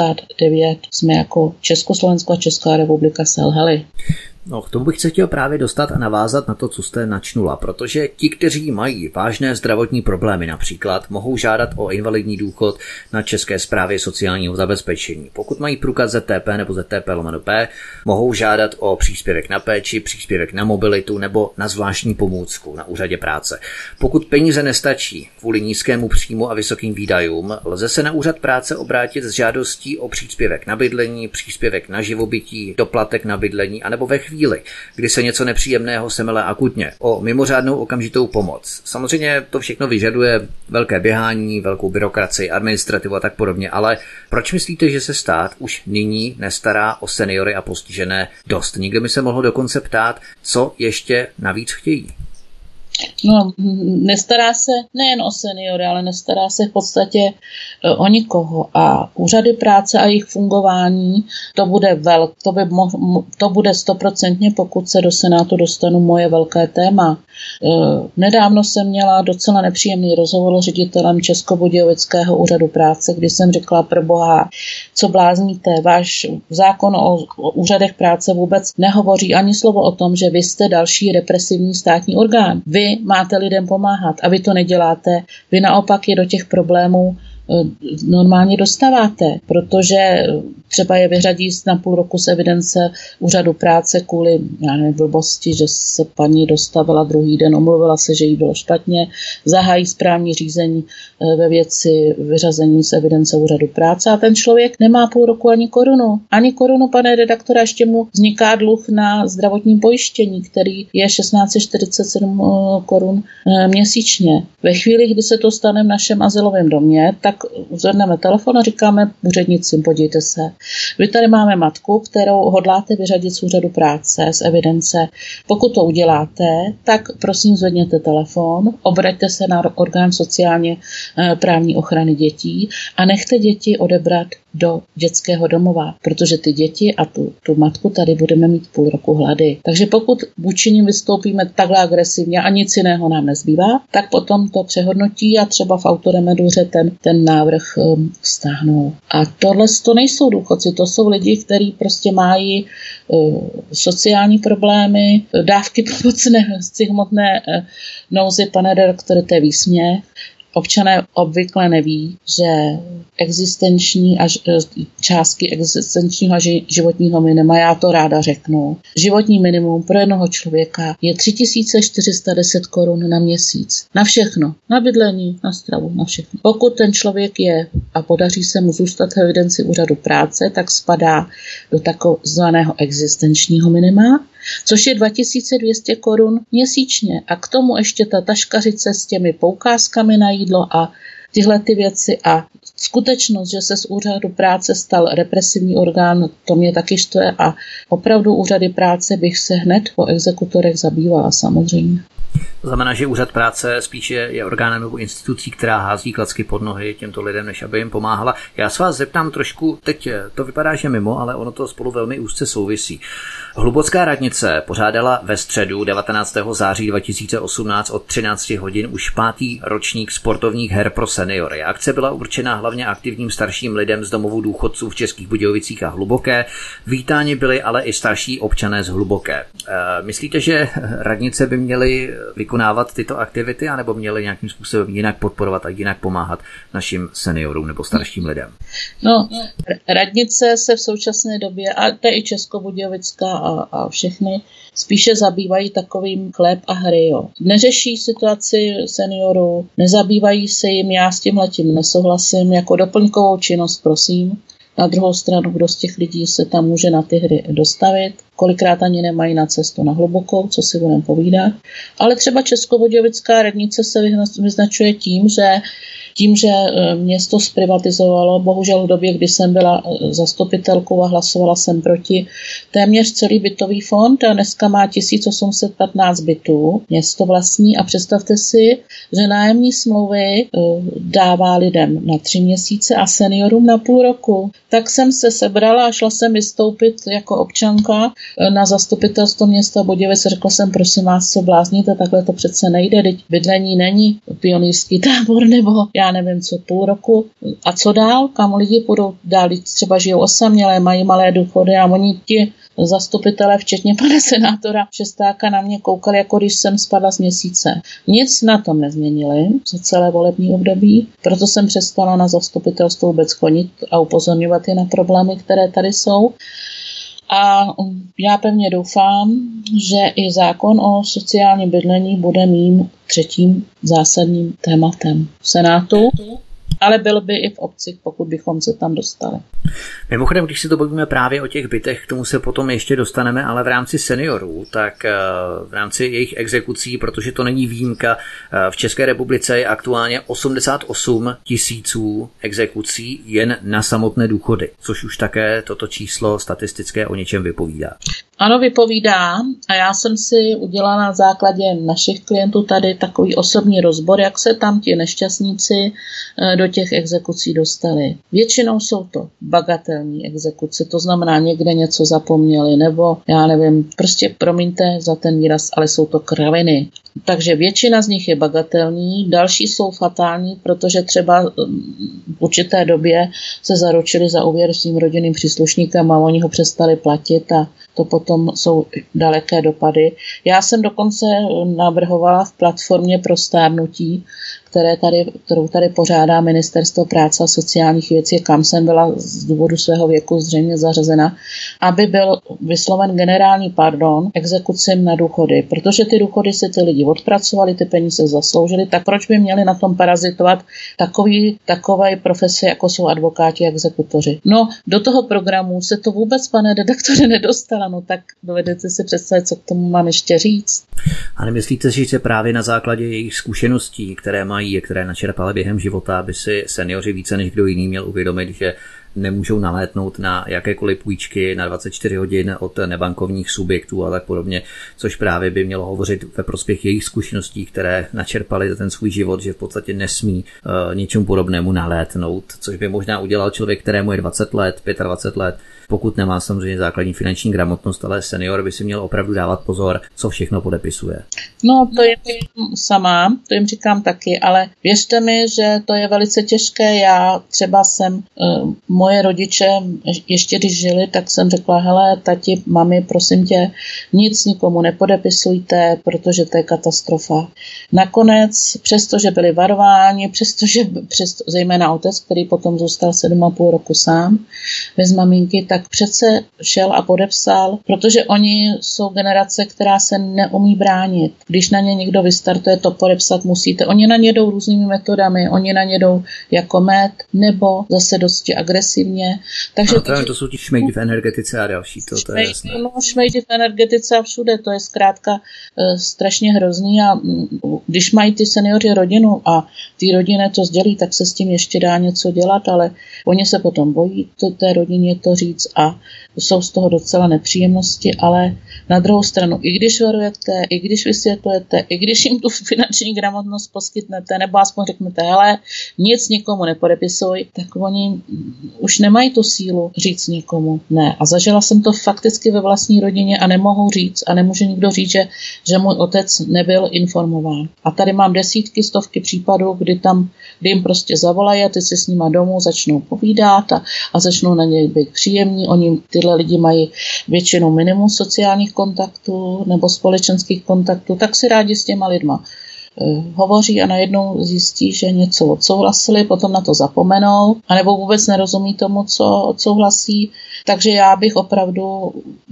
89 jsme jako Československo a Česká republika selhali. No, k tomu bych se chtěl právě dostat a navázat na to, co jste načnula, protože ti, kteří mají vážné zdravotní problémy například, mohou žádat o invalidní důchod na České správě sociálního zabezpečení. Pokud mají průkaz ZTP nebo ZTP/P, mohou žádat o příspěvek na péči, příspěvek na mobilitu nebo na zvláštní pomůcku na úřadě práce. Pokud peníze nestačí kvůli nízkému příjmu a vysokým výdajům, lze se na úřad práce obrátit s žádostí o příspěvek na bydlení, příspěvek na živobytí, doplatek na bydlení anebo ve chvíli, kdy se něco nepříjemného semele akutně, o mimořádnou okamžitou pomoc. Samozřejmě to všechno vyžaduje velké běhání, velkou byrokracii, administrativu a tak podobně, ale proč myslíte, že se stát už nyní nestará o seniory a postižené dost? Nikdo by se mohl dokonce ptát, co ještě navíc chtějí. No, nestará se nejen o seniory, ale nestará se v podstatě o nikoho. A úřady práce a jejich fungování, to bude 100%, pokud se do Senátu dostanu, moje velké téma. Nedávno jsem měla docela nepříjemný rozhovor s ředitelem Českobudějovického úřadu práce, kdy jsem řekla, proboha, co blázníte, váš zákon o úřadech práce vůbec nehovoří ani slovo o tom, že vy jste další represivní státní orgán. Vy máte lidem pomáhat a vy to neděláte. Vy naopak je do těch problémů normálně dostáváte, protože třeba je vyřadí na půl roku z evidence úřadu práce kvůli blbosti, že se paní dostavila druhý den, omluvila se, že jí bylo špatně, zahájí správní řízení ve věci vyřazení z evidence úřadu práce a ten člověk nemá půl roku ani korunu. Ani korunu, pane redaktora, ještě mu vzniká dluh na zdravotním pojištění, který je 1647 korun měsíčně. Ve chvíli, kdy se to stane v našem azylovém domě, tak zvedneme telefon a říkáme úřednicím, podívejte se. Vy tady máme matku, kterou hodláte vyřadit z úřadu práce, z evidence. Pokud to uděláte, tak prosím zvedněte telefon, obraťte se na orgán sociálně právní ochrany dětí a nechte děti odebrat do dětského domova, protože ty děti a tu matku tady budeme mít půl roku hlady. Takže pokud vůči nim vystoupíme takhle agresivně a nic jiného nám nezbývá, tak potom to přehodnotí a třeba v autoremeduře ten návrh stáhnou. A tohle to nejsou důchodci, to jsou lidi, kteří prostě mají sociální problémy, dávky pomocné hmotné nouzy, pane redaktore, to je výsměch. Občané obvykle neví, že existenční a částky existenčního a životního minima, já to ráda řeknu, životní minimum pro jednoho člověka je 3410 korun na měsíc. Na všechno. Na bydlení, na stravu, na všechno. Pokud ten člověk je a podaří se mu zůstat v evidenci úřadu práce, tak spadá do takzvaného existenčního minima, což je 2200 korun měsíčně. A k tomu ještě ta taškařice s těmi poukázkami na jídlo a tyhle ty věci a skutečnost, že se z úřadu práce stal represivní orgán, to mě taky štve a opravdu úřady práce bych se hned po exekutorech zabývala samozřejmě. To znamená, že úřad práce spíše je orgánem nebo institucí, která hází klacky pod nohy těmto lidem, než aby jim pomáhala. Já se vás zeptám trošku, teď to vypadá, že mimo, ale ono to spolu velmi úzce souvisí. Hlubocká radnice pořádala ve středu 19. září 2018 od 13 hodin už 5. ročník sportovních her pro seniory. Akce byla určena hlavně aktivním starším lidem z domovů důchodců v Českých Budějovicích a Hluboké. Vítáni byli ale i starší občané z Hluboké. Myslíte, že radnice by měly vykonávat tyto aktivity, anebo měly nějakým způsobem jinak podporovat a jinak pomáhat našim seniorům nebo starším lidem? No, radnice se v současné době, a to je i Českobudějovická a všechny, spíše zabývají takovým chléb a hry. Jo. Neřeší situaci seniorů, nezabývají se jim, já s tímhletím nesouhlasím, jako doplňkovou činnost, prosím. Na druhou stranu, kdo z těch lidí se tam může na ty hry dostavit, kolikrát ani nemají na cestu na Hlubokou, co si budeme povídat. Ale třeba Českobudějovická radnice se vyznačuje tím, že město zprivatizovalo, bohužel v době, kdy jsem byla zastupitelkou a hlasovala jsem proti, téměř celý bytový fond a dneska má 1815 bytů, město vlastní a představte si, že nájemní smlouvy dává lidem na 3 měsíce a seniorům na půl roku. Tak jsem se sebrala a šla jsem vystoupit jako občanka na zastupitelstvo města Budějovic. Řekla jsem, prosím vás, co blázníte, takhle to přece nejde, teď bydlení není pionýrský tábor nebo já nevím co, půl roku. A co dál? Kam lidi půjdou dál? Třeba žijou osamělé, mají malé důchody a oni ti zastupitelé, včetně pana senátora Šestáka, na mě koukali, jako když jsem spadla z měsíce. Nic na tom nezměnili za celé volební období, proto jsem přestala na zastupitelstvo vůbec chodit a upozorňovat je na problémy, které tady jsou. A já pevně doufám, že i zákon o sociálním bydlení bude mým 3. zásadním tématem v Senátu, ale byl by i v obcích, pokud bychom se tam dostali. Mimochodem, když si to bavíme právě o těch bytech, k tomu se potom ještě dostaneme, ale v rámci seniorů, tak v rámci jejich exekucí, protože to není výjimka, v České republice je aktuálně 88 000 exekucí jen na samotné důchody, což už také toto číslo statistické o něčem vypovídá. Ano, vypovídá a já jsem si udělala na základě našich klientů tady takový osobní rozbor, jak se tam ti nešťastníci do těch exekucí dostali. Většinou jsou to bagatelní exekuce, to znamená někde něco zapomněli, nebo já nevím, prostě promiňte za ten výraz, ale jsou to kraviny. Takže většina z nich je bagatelní, další jsou fatální, protože třeba v určité době se zaručili za úvěr svým rodinným příslušníkem a oni ho přestali platit a to potom jsou daleké dopady. Já jsem dokonce navrhovala v platformě pro stárnutí, kterou tady pořádá Ministerstvo práce a sociálních věcí, kam jsem byla z důvodu svého věku zřejmě zařazena, aby byl vysloven generální pardon exekucím na důchody, protože ty důchody si ty lidi odpracovali, ty peníze zasloužili, tak proč by měli na tom parazitovat takové profese, jako jsou advokáti a exekutoři. No, do toho programu se to vůbec, pane redaktore, nedostala, no tak dovedete si představit, co k tomu mám ještě říct. A nemyslíte si, že právě na základě jejich zkušeností, které mají, které načerpali během života, aby si seniori více než kdo jiný měl uvědomit, že nemůžou nalétnout na jakékoliv půjčky na 24 hodin od nebankovních subjektů a tak podobně, což právě by mělo hovořit ve prospěch jejich zkušeností, které načerpali za ten svůj život, že v podstatě nesmí něčemu podobnému nalétnout, což by možná udělal člověk, kterému je 20 let, 25 let, pokud nemá samozřejmě základní finanční gramotnost, ale senior by si měl opravdu dávat pozor, co všechno podepisuje. No, to jim říkám taky, ale věřte mi, že to je velice těžké. Já třeba moje rodiče, ještě když žili, tak jsem řekla, hele, tati, mami, prosím tě, nic nikomu nepodepisujte, protože to je katastrofa. Nakonec, přestože byli varováni, zejména otec, který potom zůstal 7,5 roku sám bez maminky, tak přece šel a podepsal, protože oni jsou generace, která se neumí bránit. Když na ně někdo vystartuje, to podepsat musíte. Oni na ně jdou různými metodami, oni na ně jdou jako med, nebo zase dosti agresivně. Takže to jsou ti šmejdi v energetice a další, to je jasné. No, šmejdi v energetice a všude, to je zkrátka strašně hrozný a když mají ty seniori rodinu a ty rodiny to sdělí, tak se s tím ještě dá něco dělat, ale oni se potom bojí té rodině to říct a jsou z toho docela nepříjemnosti, ale na druhou stranu, i když varujete, i když vysvětlujete, i když jim tu finanční gramotnost poskytnete, nebo aspoň řeknete, hele, nic nikomu nepodepisuj, tak oni už nemají tu sílu říct nikomu ne. A zažila jsem to fakticky ve vlastní rodině a nemohu říct a nemůže nikdo říct, že můj otec nebyl informován. A tady mám desítky, stovky případů, kdy jim prostě zavolají a ty si s nima domů začnou povídat a začnou na něj být příjemní. Oni, tyhle lidi mají většinou minimum sociálních kontaktů nebo společenských kontaktů, tak si rádi s těma lidma hovoří a najednou zjistí, že něco odsouhlasili, potom na to zapomenou, anebo vůbec nerozumí tomu, co odsouhlasí. Takže já bych opravdu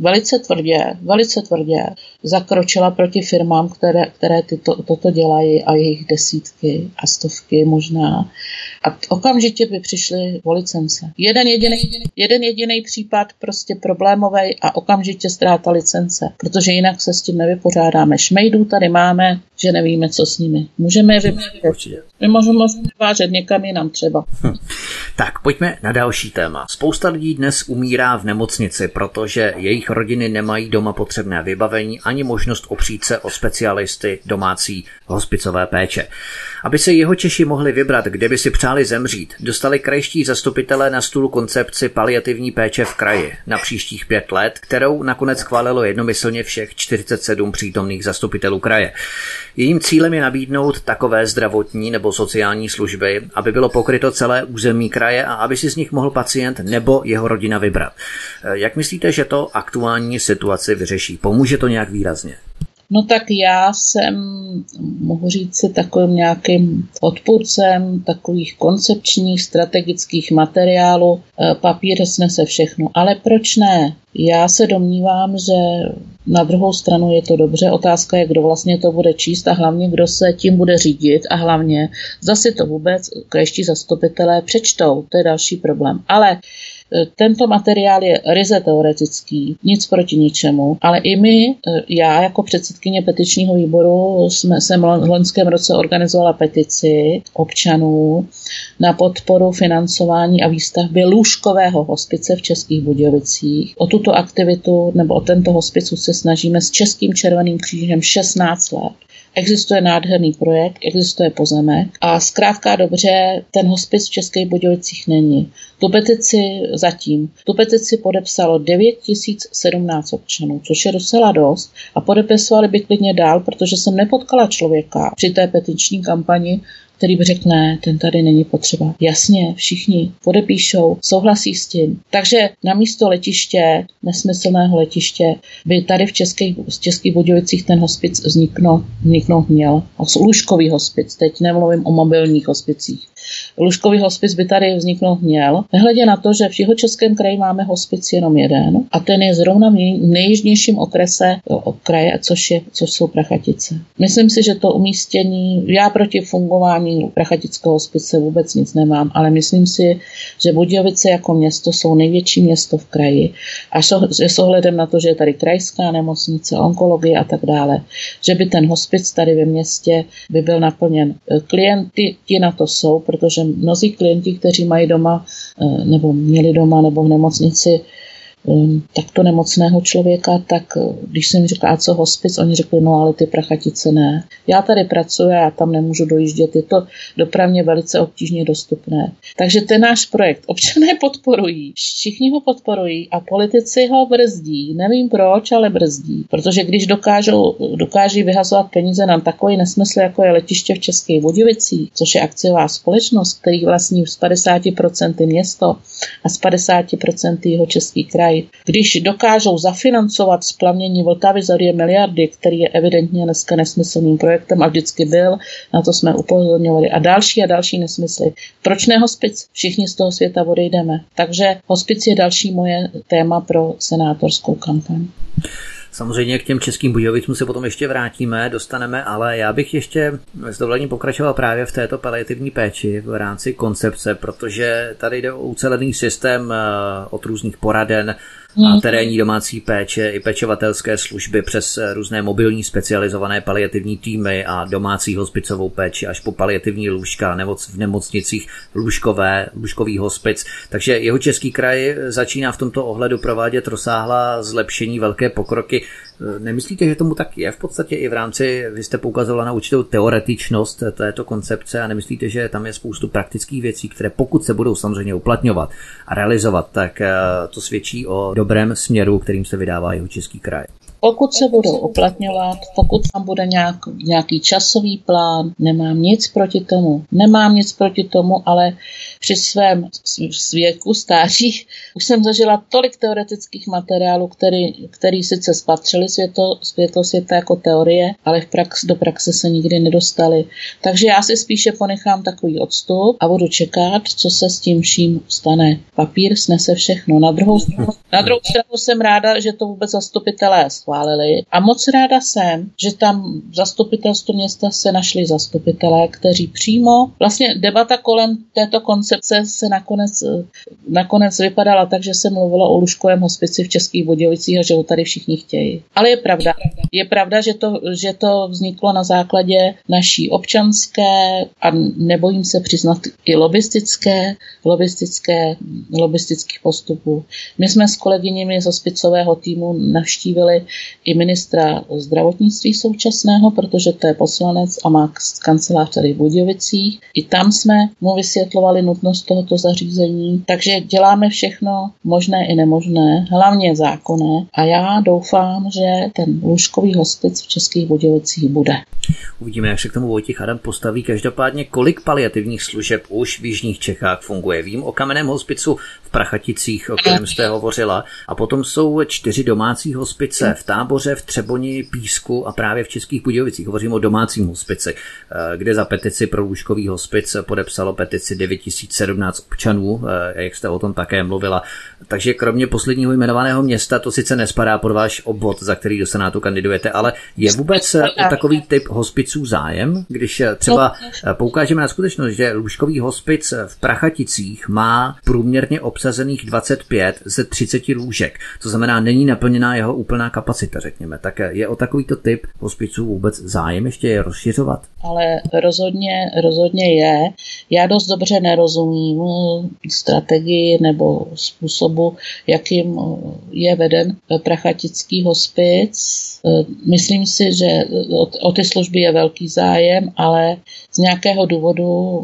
velice tvrdě zakročila proti firmám, které toto dělají a jejich desítky a stovky možná. A okamžitě by přišli o licence. Jeden jediný případ prostě problémový a okamžitě ztráta licence, protože jinak se s tím nevypořádáme. Šmejdů tady máme, že nevíme, co s nimi. Můžeme je vyvážet. My můžeme vyvážet někam jinam třeba. Tak, pojďme na další téma. Spousta lidí dnes umírá v nemocnici, protože jejich rodiny nemají doma potřebné vybavení ani možnost opřít se o specialisty domácí hospicové péče. Aby se Jihočeši mohli vybrat, kde by si přáli zemřít, dostali krajští zastupitelé na stůl koncepci paliativní péče v kraji na příštích 5 let, kterou nakonec schválilo jednomyslně všech 47 přítomných zastupitelů kraje. Jejím cílem je nabídnout takové zdravotní nebo sociální služby, aby bylo pokryto celé území kraje a aby si z nich mohl pacient nebo jeho rodina vybrat. Jak myslíte, že to aktuální situaci vyřeší? Pomůže to nějak výrazně? No tak já jsem, mohu říct si, takovým nějakým odpůrcem takových koncepčních, strategických materiálů. Papír snese všechno. Ale proč ne? Já se domnívám, že na druhou stranu je to dobře. Otázka je, kdo vlastně to bude číst a hlavně, kdo se tím bude řídit a hlavně, zase to vůbec krajští zastupitelé přečtou. To je další problém. Ale tento materiál je ryze teoretický, nic proti ničemu, ale i já jako předsedkyně petičního výboru jsem v loňském roce organizovala petici občanů na podporu financování a výstavby lůžkového hospice v Českých Budějovicích. O tuto aktivitu nebo o tento hospicu se snažíme s Českým červeným křížem 16 let. Existuje nádherný projekt, existuje pozemek a zkrátka dobře ten hospic v Českých Budějovicích není. Tu petici podepsalo 9017 občanů, což je docela dost a podepisovali by klidně dál, protože jsem nepotkala člověka při té petiční kampani, který by řekl, ne, ten tady není potřeba. Jasně, všichni podepíšou, souhlasí s tím. Takže na místo letiště, nesmyslného letiště, by tady v Českých Budějovicích ten hospic vzniknout měl. Lůžkový hospic, teď nemluvím o mobilních hospicích. Lůžkový hospic by tady vzniknout měl. Nehledě na to, že v Jihočeském kraji máme hospic jenom jeden a ten je zrovna v nejjižnějším okrese kraje, což jsou Prachatice. Myslím si, že to umístění, já proti fungování prachatického hospice vůbec nic nemám, ale myslím si, že Budějovice jako město jsou největší město v kraji a s ohledem na to, že je tady krajská nemocnice, onkologie a tak dále, že by ten hospic tady ve městě by byl naplněn. Klienti ti na to jsou, protože mnozí klienti, kteří mají doma nebo měli doma nebo v nemocnici takto nemocného člověka, tak když jsem říkala, a co hospic, oni řekli, no ale ty Prachatice ne. Já tady pracuji a já tam nemůžu dojíždět, je to dopravně velice obtížně dostupné. Takže ten náš projekt občané podporují, všichni ho podporují a politici ho brzdí. Nevím proč, ale brzdí. Protože když dokáží vyhazovat peníze na takový nesmysl, jako je letiště v Českých Budějovicích, což je akciová společnost, který vlastní z 50% město a z 50% Jihočeský kraj, když dokážou zafinancovat splavnění Vltavy za 2 miliardy, který je evidentně dneska nesmyslným projektem a vždycky byl, na to jsme upozorňovali, a další nesmysly. Proč ne hospic? Všichni z toho světa odejdeme. Takže hospic je další moje téma pro senátorskou kampaň. Samozřejmě k těm Českým Budějovicům se potom ještě dostaneme, ale já bych ještě s dovolením pokračoval právě v této paliativní péči v rámci koncepce, protože tady jde o ucelený systém od různých poraden a terénní domácí péče i pečovatelské služby přes různé mobilní specializované paliativní týmy a domácí hospicovou péči až po paliativní lůžka v nemocnicích lůžkový hospic. Takže Jihočeský kraj začíná v tomto ohledu provádět rozsáhlá zlepšení, velké pokroky. Nemyslíte, že tomu tak je v podstatě i v rámci, vy jste poukazovala na určitou teoretičnost této koncepce a nemyslíte, že tam je spoustu praktických věcí, které pokud se budou samozřejmě uplatňovat a realizovat, tak to svědčí o dobrém směru, kterým se vydává Jihočeský kraj? Pokud se budou uplatňovat, pokud tam bude nějaký časový plán, nemám nic proti tomu, ale při svém věku, stáří, už jsem zažila tolik teoretických materiálů, který sice spatřili světa jako teorie, ale do praxe se nikdy nedostali. Takže já si spíše ponechám takový odstup a budu čekat, co se s tím vším stane. Papír snese všechno. Na druhou stranu jsem ráda, že to vůbec zastupitelé schválili a moc ráda jsem, že tam v zastupitelstvu města se našli zastupitelé, kteří přímo, vlastně debata kolem této koncepce se nakonec vypadala tak, že se mluvilo o lůžkovém hospici v Českých Budějovicích a že ho tady všichni chtějí. Ale je pravda, že to vzniklo na základě naší občanské a nebojím se přiznat i lobistických postupů. My jsme s kolegyněmi z hospicového týmu navštívili i ministra zdravotnictví současného, protože to je poslanec a má kancelář tady v Budějovicích. I tam jsme mu vysvětlovali nutnost tohoto zařízení, takže děláme všechno možné i nemožné, hlavně zákonné a já doufám, že ten lůžkový hospic v Českých Budějovicích bude. Uvidíme, jak se k tomu Vojtěch Adam postaví. Každopádně, kolik paliativních služeb už v jižních Čechách funguje? Vím o kamenném hospicu v Prachaticích, o kterém jste hovořila, a potom jsou 4 domácí hospice v Táboře, v Třeboni, Písku a právě v Českých Budějovicích. Hovořím o domácím hospici, kde za petici pro lůžkový hospic podepsalo petici 9017 občanů, jak jste o tom také mluvila. Takže kromě posledního jmenovaného města, to sice nespadá pod váš obvod, za který do Senátu kandidujete, ale je vůbec o takový typ hospiců zájem, když třeba poukážeme na skutečnost, že lůžkový hospic v Prachaticích má průměrně obsazených 25 ze 30 lůžek. To znamená, není naplněná jeho úplná kapacita, řekněme. Tak je o takovýto typ hospiců vůbec zájem ještě je rozšiřovat? Ale rozhodně je. Já dost dobře nerozumím strategii nebo způsobu, jakým je veden prachatický hospic. Myslím si, že o ty služby je velký zájem, ale z nějakého důvodu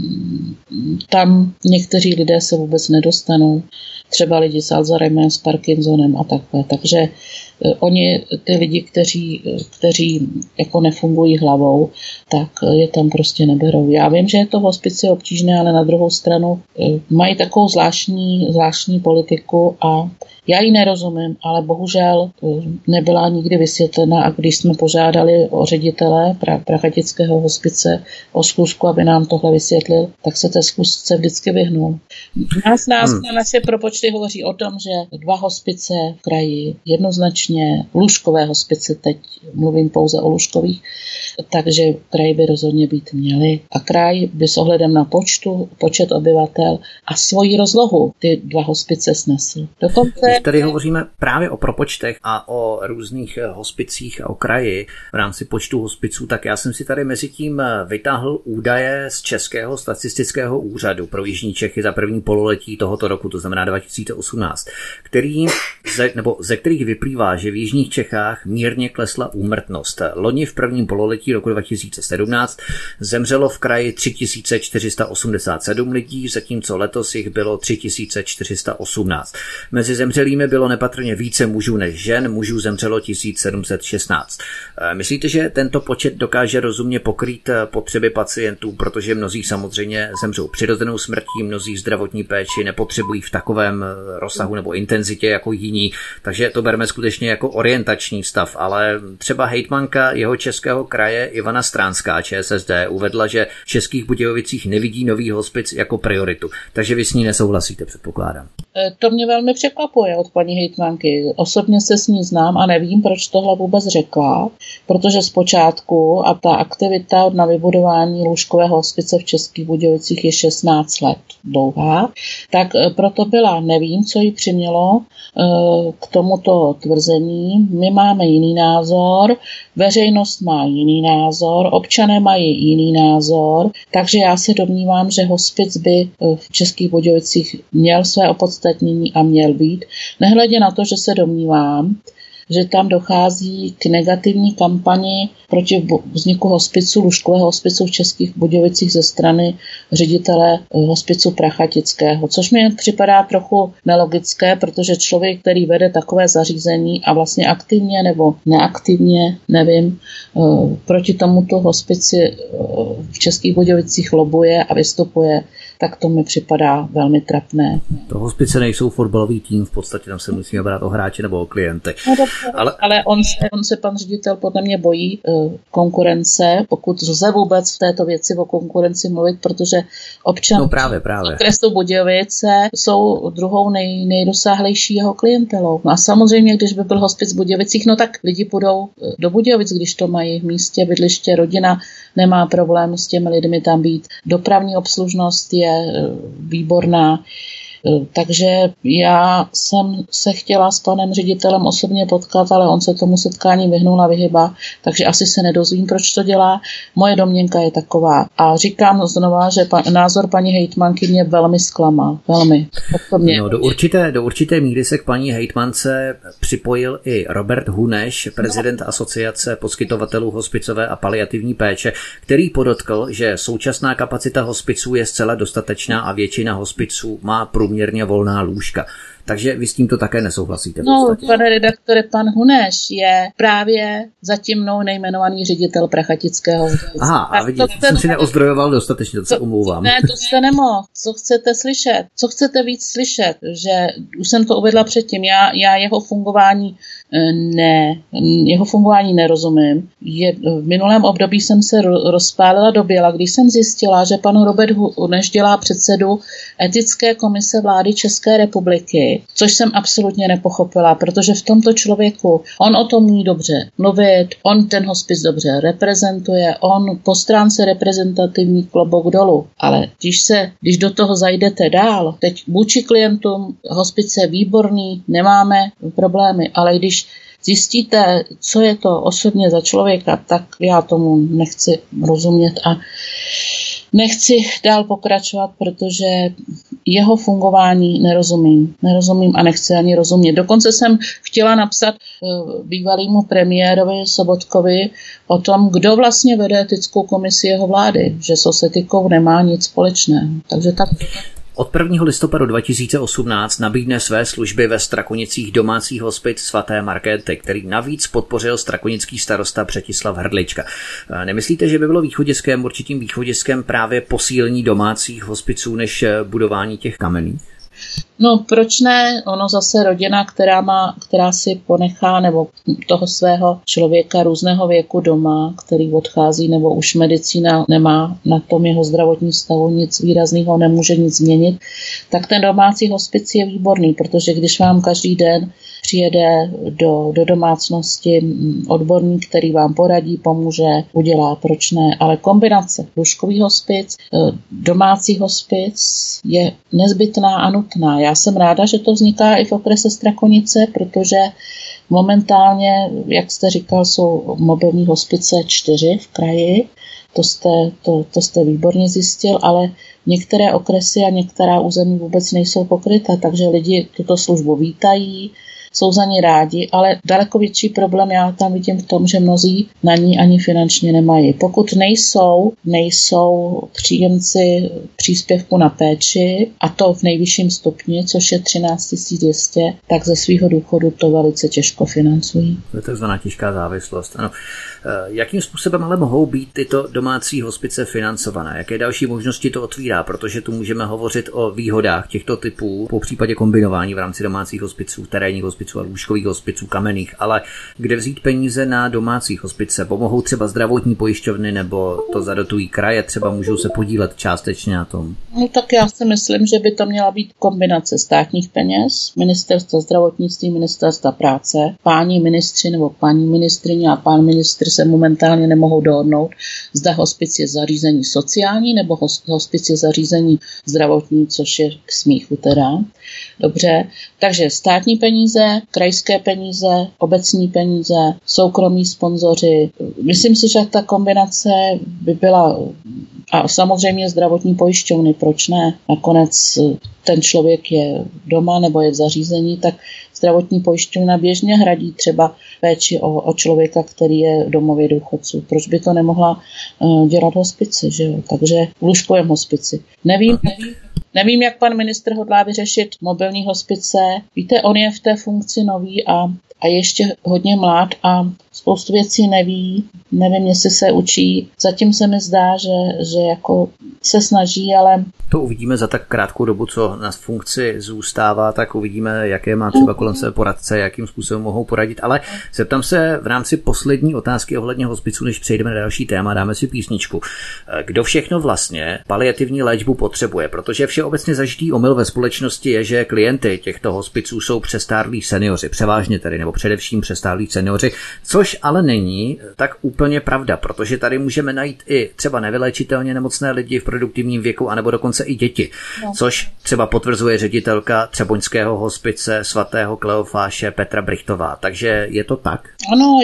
tam někteří lidé se vůbec nedostanou. Třeba lidi s Alzheimerem, s Parkinsonem a takhle. Takže oni, ty lidi, kteří jako nefungují hlavou, tak je tam prostě neberou. Já vím, že je to v hospici obtížné, ale na druhou stranu mají takovou zvláštní politiku a já ji nerozumím, ale bohužel nebyla nikdy vysvětlena a když jsme požádali o ředitele Prachatického hospice o schůzku, aby nám tohle vysvětlil, tak se té schůzce vždycky vyhnul. Naše propočty hovoří o tom, že 2 hospice v kraji, jednoznačně lůžkové hospice, teď mluvím pouze o lůžkových, takže kraj by rozhodně být měli. A kraj by s ohledem na počet obyvatel a svoji rozlohu ty 2 hospice snesl. Když tady hovoříme právě o propočtech a o různých hospicích a o kraji v rámci počtu hospiců, tak já jsem si tady mezi tím vytáhl údaje z Českého statistického úřadu pro jižní Čechy za první pololetí tohoto roku, to znamená 2018, ze kterých vyplývá, že v jižních Čechách mírně klesla úmrtnost. Loni v prvním pololetí roku 2017 zemřelo v kraji 3487 lidí, zatímco letos jich bylo 3418. Mezi zemřelými bylo nepatrně více mužů než žen, mužů zemřelo 1716. Myslíte, že tento počet dokáže rozumně pokrýt potřeby pacientů, protože mnozí samozřejmě zemřou přirozenou smrtí, mnozí zdravotní péči nepotřebují v takovém rozsahu nebo intenzitě jako jiní, takže to bereme skutečně jako orientační stav, ale třeba hejtmanka Jihočeského kraje Ivana Stránská ČSSD uvedla, že v Českých Budějovicích nevidí nový hospic jako prioritu, takže vy s ní nesouhlasíte, předpokládám. To mě velmi překvapuje. je od paní hejtmanky. Osobně se s ní znám a nevím, proč tohle vůbec řekla, protože zpočátku a ta aktivita na vybudování lůžkového hospice v Českých Budějovicích je 16 let dlouhá, tak proto byla. Nevím, co jí přimělo k tomuto tvrzení. My máme jiný názor, veřejnost má jiný názor, občané mají jiný názor, takže já se domnívám, že hospic by v Českých Budějovicích měl své opodstatnění a měl být. Nehledě na to, že se domnívám, že tam dochází k negativní kampani proti vzniku hospicu, lůžkového hospicu v Českých Budějovicích ze strany ředitele hospicu Prachatického, což mi připadá trochu nelogické, protože člověk, který vede takové zařízení a vlastně aktivně nebo neaktivně, nevím, proti tomuto hospici v Českých Budějovicích lobuje a vystupuje, tak to mi připadá velmi trapné. To hospice nejsou fotbalový tým, v podstatě tam se musíme brát o hráče nebo o klienty. No, ale on se pan ředitel podle mě bojí konkurence, pokud lze vůbec v této věci o konkurenci mluvit, protože občané okresu Budějovice jsou druhou nejdosáhlejší jeho klientelou. No a samozřejmě, když by byl hospic v Budějovicích, no tak lidi půjdou do Budějovic, když to mají v místě, bydliště, rodina nemá problém s těmi lidmi tam být. Dopravní obslužnost je výborná. Takže já jsem se chtěla s panem ředitelem osobně potkat, ale on se tomu setkání vyhnul a vyhybá, takže asi se nedozvím, proč to dělá. Moje domněnka je taková. A říkám znova, že názor paní hejtmanky mě velmi zklamal. Velmi. No, do určité míry se k paní hejtmance připojil i Robert Huneš, prezident Asociace poskytovatelů hospicové a paliativní péče, který podotkl, že současná kapacita hospiců je zcela dostatečná a většina hospiců má průměrně volná lůžka. Takže vy s tímto také nesouhlasíte? No, pane redaktore, pan Huneš je právě zatím mnou nejmenovaný ředitel Prachatického. Aha, a vidíte, jsem si neozdrojoval dostatečně, to se omlouvám. Ne, to jste nemohl. Co chcete slyšet? Co chcete víc slyšet? Že už jsem to uvedla předtím. Já jeho fungování nerozumím. V minulém období jsem se rozpálila do běla, když jsem zjistila, že pan Robert Huneš dělá předsedu Etické komise vlády České republiky, což jsem absolutně nepochopila, protože v tomto člověku, on o tom umí dobře mluvit, on ten hospic dobře reprezentuje, on po stránce reprezentativní klobouk dolů, ale když do toho zajdete dál, teď vůči klientům hospice je výborný, nemáme problémy, ale když zjistíte, co je to osobně za člověka, tak já tomu nechci rozumět a nechci dál pokračovat, protože jeho fungování nerozumím a nechci ani rozumět. Dokonce jsem chtěla napsat bývalýmu premiérovi Sobotkovi o tom, kdo vlastně vede etickou komisi jeho vlády, že s etikou nemá nic společného. Takže tak. Od 1. listopadu 2018 nabídne své služby ve Strakonicích domácí hospic svaté Markéty, který navíc podpořil strakonický starosta Břetislav Hrdlička. Nemyslíte, že by bylo určitým východiskem právě posílení domácích hospiců než budování těch kamenných? No proč ne? Ono zase rodina, která si ponechá nebo toho svého člověka různého věku doma, který odchází nebo už medicína nemá na tom jeho zdravotní stavu nic výrazného, nemůže nic změnit, tak ten domácí hospic je výborný, protože když vám každý den přijede do domácnosti odborník, který vám poradí, pomůže, udělá, proč ne. Ale kombinace lůžkový hospic, domácí hospic je nezbytná a nutná. Já jsem ráda, že to vzniká i v okrese Strakonice, protože momentálně, jak jste říkal, jsou mobilní hospice 4 v kraji. To jste výborně zjistil, ale některé okresy a některá území vůbec nejsou pokryta, takže lidi tuto službu vítají, jsou za ní rádi, ale daleko větší problém já tam vidím v tom, že mnozí na ní ani finančně nemají. Pokud nejsou příjemci příspěvku na péči, a to v nejvyšším stupni, což je 13 200, tak ze svého důchodu to velice těžko financují. To je takzvaná těžká závislost. Ano. Jakým způsobem ale mohou být tyto domácí hospice financované? Jaké další možnosti to otvírá? Protože tu můžeme hovořit o výhodách těchto typů, po případě kombinování v rámci domácích hospiců, terénních hospiců hospiců a lůžkových hospiců kamenných, ale kde vzít peníze na domácí hospice? Pomohou třeba zdravotní pojišťovny nebo to zadotují kraje, třeba můžou se podílet částečně na tom? No tak já si myslím, že by to měla být kombinace státních peněz, ministerstva zdravotnictví, ministerstva práce, páni ministři nebo paní ministryně a pán ministr se momentálně nemohou dohodnout, zda hospic je zařízení sociální nebo hospic je zařízení zdravotní, což je k smíchu teda. Dobře, takže státní peníze, krajské peníze, obecní peníze, soukromí sponzoři. Myslím si, že ta kombinace by byla, a samozřejmě zdravotní pojišťovny, proč ne? Nakonec ten člověk je doma nebo je v zařízení, tak zdravotní pojišťovna běžně hradí třeba péči o člověka, který je v domově důchodců. Proč by to nemohla dělat hospici, že jo? Takže v lůžkovém hospici. Nevím, jak pan ministr hodlá vyřešit mobilní hospice. Víte, on je v té funkci nový a ještě hodně mlád a spoustu věcí neví. Nevím, jestli se učí. Zatím se mi zdá, že jako se snaží, ale... To uvidíme za tak krátkou dobu, co na funkci zůstává, tak uvidíme, jaké má třeba kolem sebe poradce, jakým způsobem mohou poradit. Ale zeptám se v rámci poslední otázky ohledně hospicu, než přejdeme na další téma, dáme si písničku. Kdo všechno vlastně paliativní léčbu potřebuje? Protože všeobecně zažitý omyl ve společnosti je, že klienty těchto hospiců jsou přestárlí seniori, převážně tedy, nebo především přestárlí seniori, což ale není tak úplně pravda, protože tady můžeme najít i třeba nevyléčitelně nemocné lidi v produktivním věku, anebo dokonce i děti, což třeba potvrzuje ředitelka třeboňského hospice svatého Kleofáše Petra Brichtová. Takže je to tak? Ano,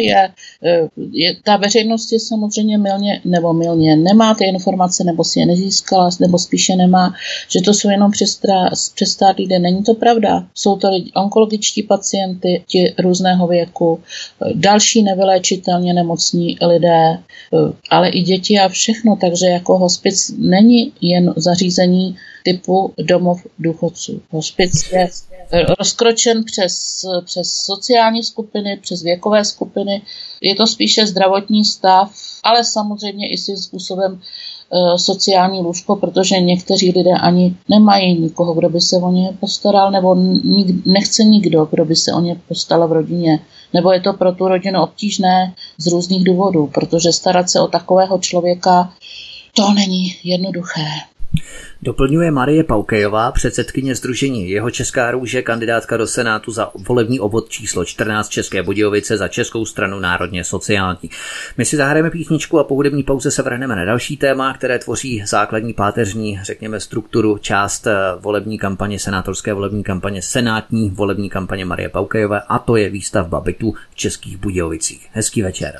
ta veřejnost je samozřejmě mylně nemá ty informace, nebo si je nezískala, nebo spíše nemá, že to jsou jenom přestárlí lidé. Není to pravda. Jsou to onkologičtí pacienty, ti různého věku, další nevyléčitelně nemocní lidé, ale i děti a všechno. Takže jako hospic není jen zařízení typu domov důchodců. Hospic je rozkročen přes sociální skupiny, přes věkové skupiny. Je to spíše zdravotní stav, ale samozřejmě i svým způsobem sociální lůžko, protože někteří lidé ani nemají nikoho, kdo by se o ně postaral, nebo nechce nikdo, kdo by se o ně postaral v rodině. Nebo je to pro tu rodinu obtížné z různých důvodů, protože starat se o takového člověka, to není jednoduché. Doplňuje Marie Paukejová, předsedkyně sdružení Jeho Česká růže, kandidátka do Senátu za volební obvod číslo 14 České Budějovice za Českou stranu národně sociální. My si zahrajeme písničku a po hudební pauze se vrhneme na další téma, které tvoří základní páteřní, řekněme, strukturu, část volební kampaně, senátorské volební kampaně, senátní volební kampaně Marie Paukejové, a to je výstavba bytů v Českých Budějovicích. Hezký večer.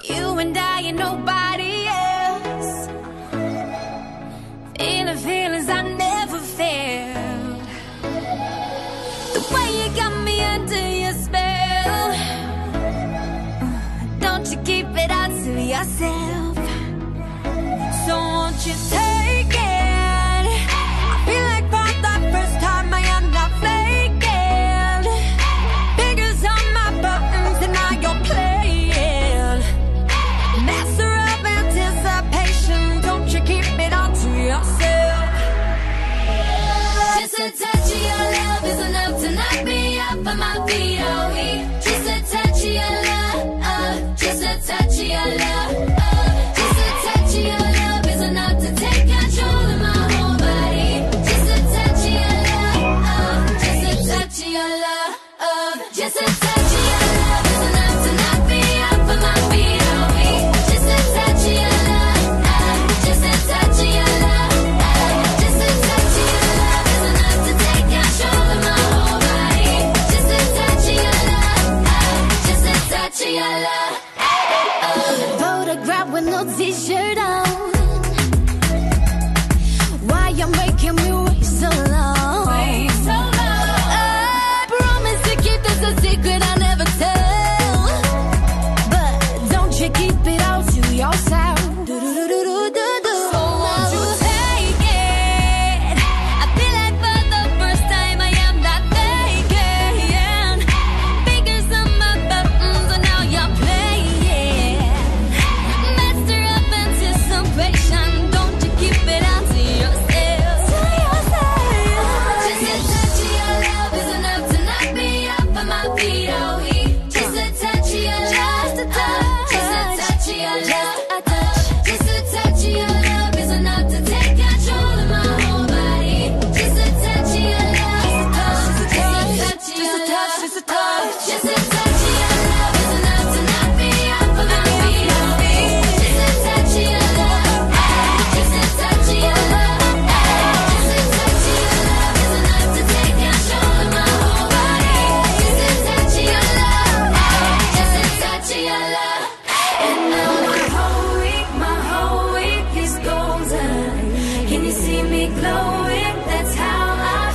Yourself, so won't you take it? I feel like for the first time I am not faking. Fingers on my buttons and now you're playing. Master of anticipation, don't you keep it all to yourself. Just a touch of your love is enough to knock me off of my feet, oh we. Just a touch of your love, just a touch of your love. Just a touch of your love is enough to take glowing, that's how I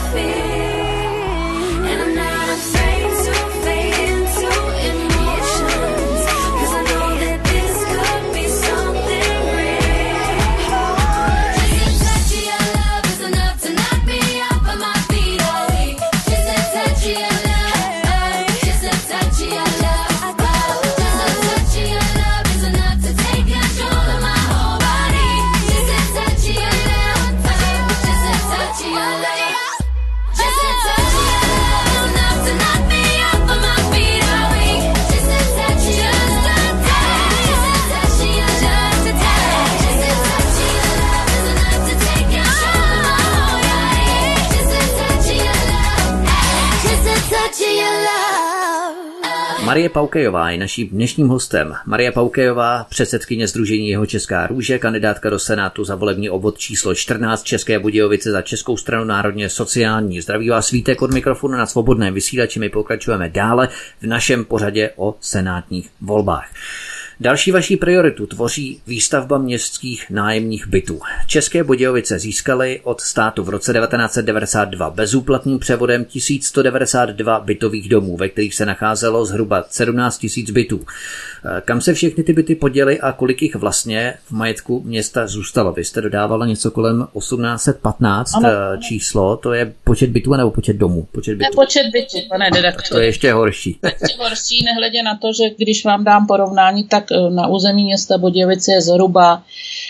feel. And I'm not afraid to fade into emotions, 'cause I know that this could be something real. Just a touch of your love is enough to knock me off of my feet all week. Just a touch of your love, just a touch of your love, just a touch of your love is enough to take control of my whole body. Just a touch of your love, just a touch of your love, just a touch of your love is enough to knock me off of my feet all week. Just a touch of your love, just a touch of your love, just a touch of your love is enough to take control of my whole body. Just a touch of your love, just a touch of your love. Marie Paukejová je naším dnešním hostem. Marie Paukejová, předsedkyně Sdružení Jihočeská růže, kandidátka do Senátu za volební obvod číslo 14 České Budějovice za Českou stranu národně sociální. Zdraví vás Vítek od mikrofonu na Svobodném vysílači. My pokračujeme dále v našem pořadě o senátních volbách. Další vaší prioritu tvoří výstavba městských nájemních bytů. České Budějovice získaly od státu v roce 1992 bezúplatným převodem 1192 bytových domů, ve kterých se nacházelo zhruba 17 000 bytů. Kam se všechny ty byty poděly a kolik jich vlastně v majetku města zůstalo? Vy jste dodávala něco kolem 1815 číslo, to je počet bytů nebo počet domů? Počet bytů, pane redaktor. To je ještě horší. Ještě horší, nehledě na to, že když vám dám porovnání, tak na území města Budějovice je zhruba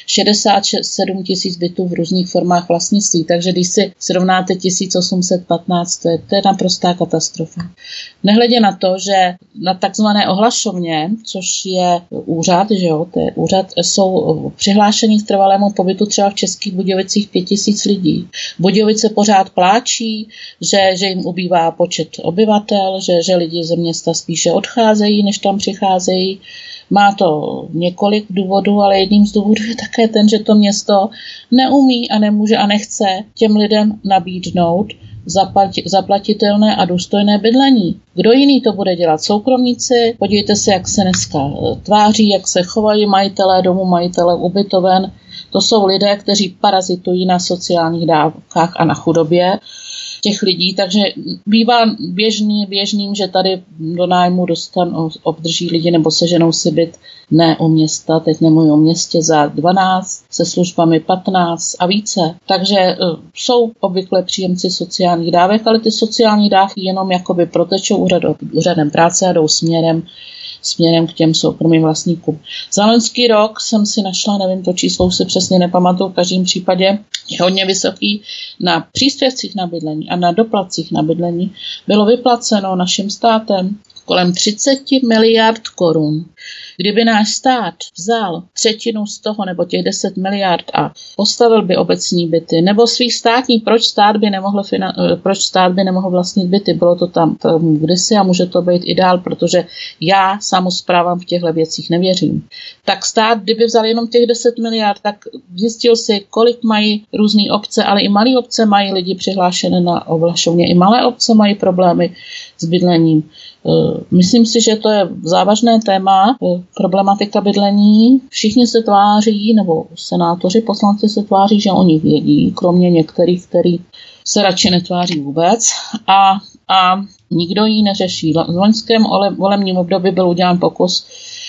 67 000 bytů v různých formách vlastnictví, takže když si srovnáte 1815, to je naprostá katastrofa. Nehledě na to, že na takzvané ohlašovně, což je úřad, že jo, to je úřad, jsou přihlášení k trvalému pobytu třeba v Českých Budějovicích 5 000 lidí. Budějovice pořád pláčí, že jim ubývá počet obyvatel, že lidi ze města spíše odcházejí, než tam přicházejí. Má to několik důvodů, ale jedním z důvodů je také ten, že to město neumí a nemůže a nechce těm lidem nabídnout zaplatitelné a důstojné bydlení. Kdo jiný to bude dělat? Soukromníci? Podívejte se, jak se dneska tváří, jak se chovají majitelé domů, majitelé ubytoven. To jsou lidé, kteří parazitují na sociálních dávkách a na chudobě těch lidí, takže bývá běžným, že tady do nájmu obdrží lidi nebo seženou si byt ne u města, teď nemluví o městě, za 12, se službami 15 a více. Takže jsou obvykle příjemci sociálních dávek, ale ty sociální dávky jenom jakoby protečou úřadem práce a jdou směrem k těm soukromým vlastníkům. Za loňský rok jsem si našla, nevím, to číslo už si přesně nepamatuju, v každém případě je hodně vysoký, na příspěvcích na bydlení a na doplatcích na bydlení bylo vyplaceno naším státem kolem 30 miliard korun. Kdyby náš stát vzal třetinu z toho nebo těch 10 miliard a postavil by obecní byty nebo svý státní, proč stát by nemohl vlastnit byty? Bylo to tam kdysi a může to být i dál, protože já samosprávám v těchto věcích nevěřím. Tak stát, kdyby vzal jenom těch 10 miliard, tak zjistil si, kolik mají různé obce, ale i malé obce mají lidi přihlášené na ohlašovně. I malé obce mají problémy s bydlením. Myslím si, že to je závažné téma, problematika bydlení. Všichni se tváří, nebo senátoři, poslanci se tváří, že oni vědí, kromě některých, který se radši netváří vůbec a nikdo ji neřeší. V loňském volebním období byl udělán pokus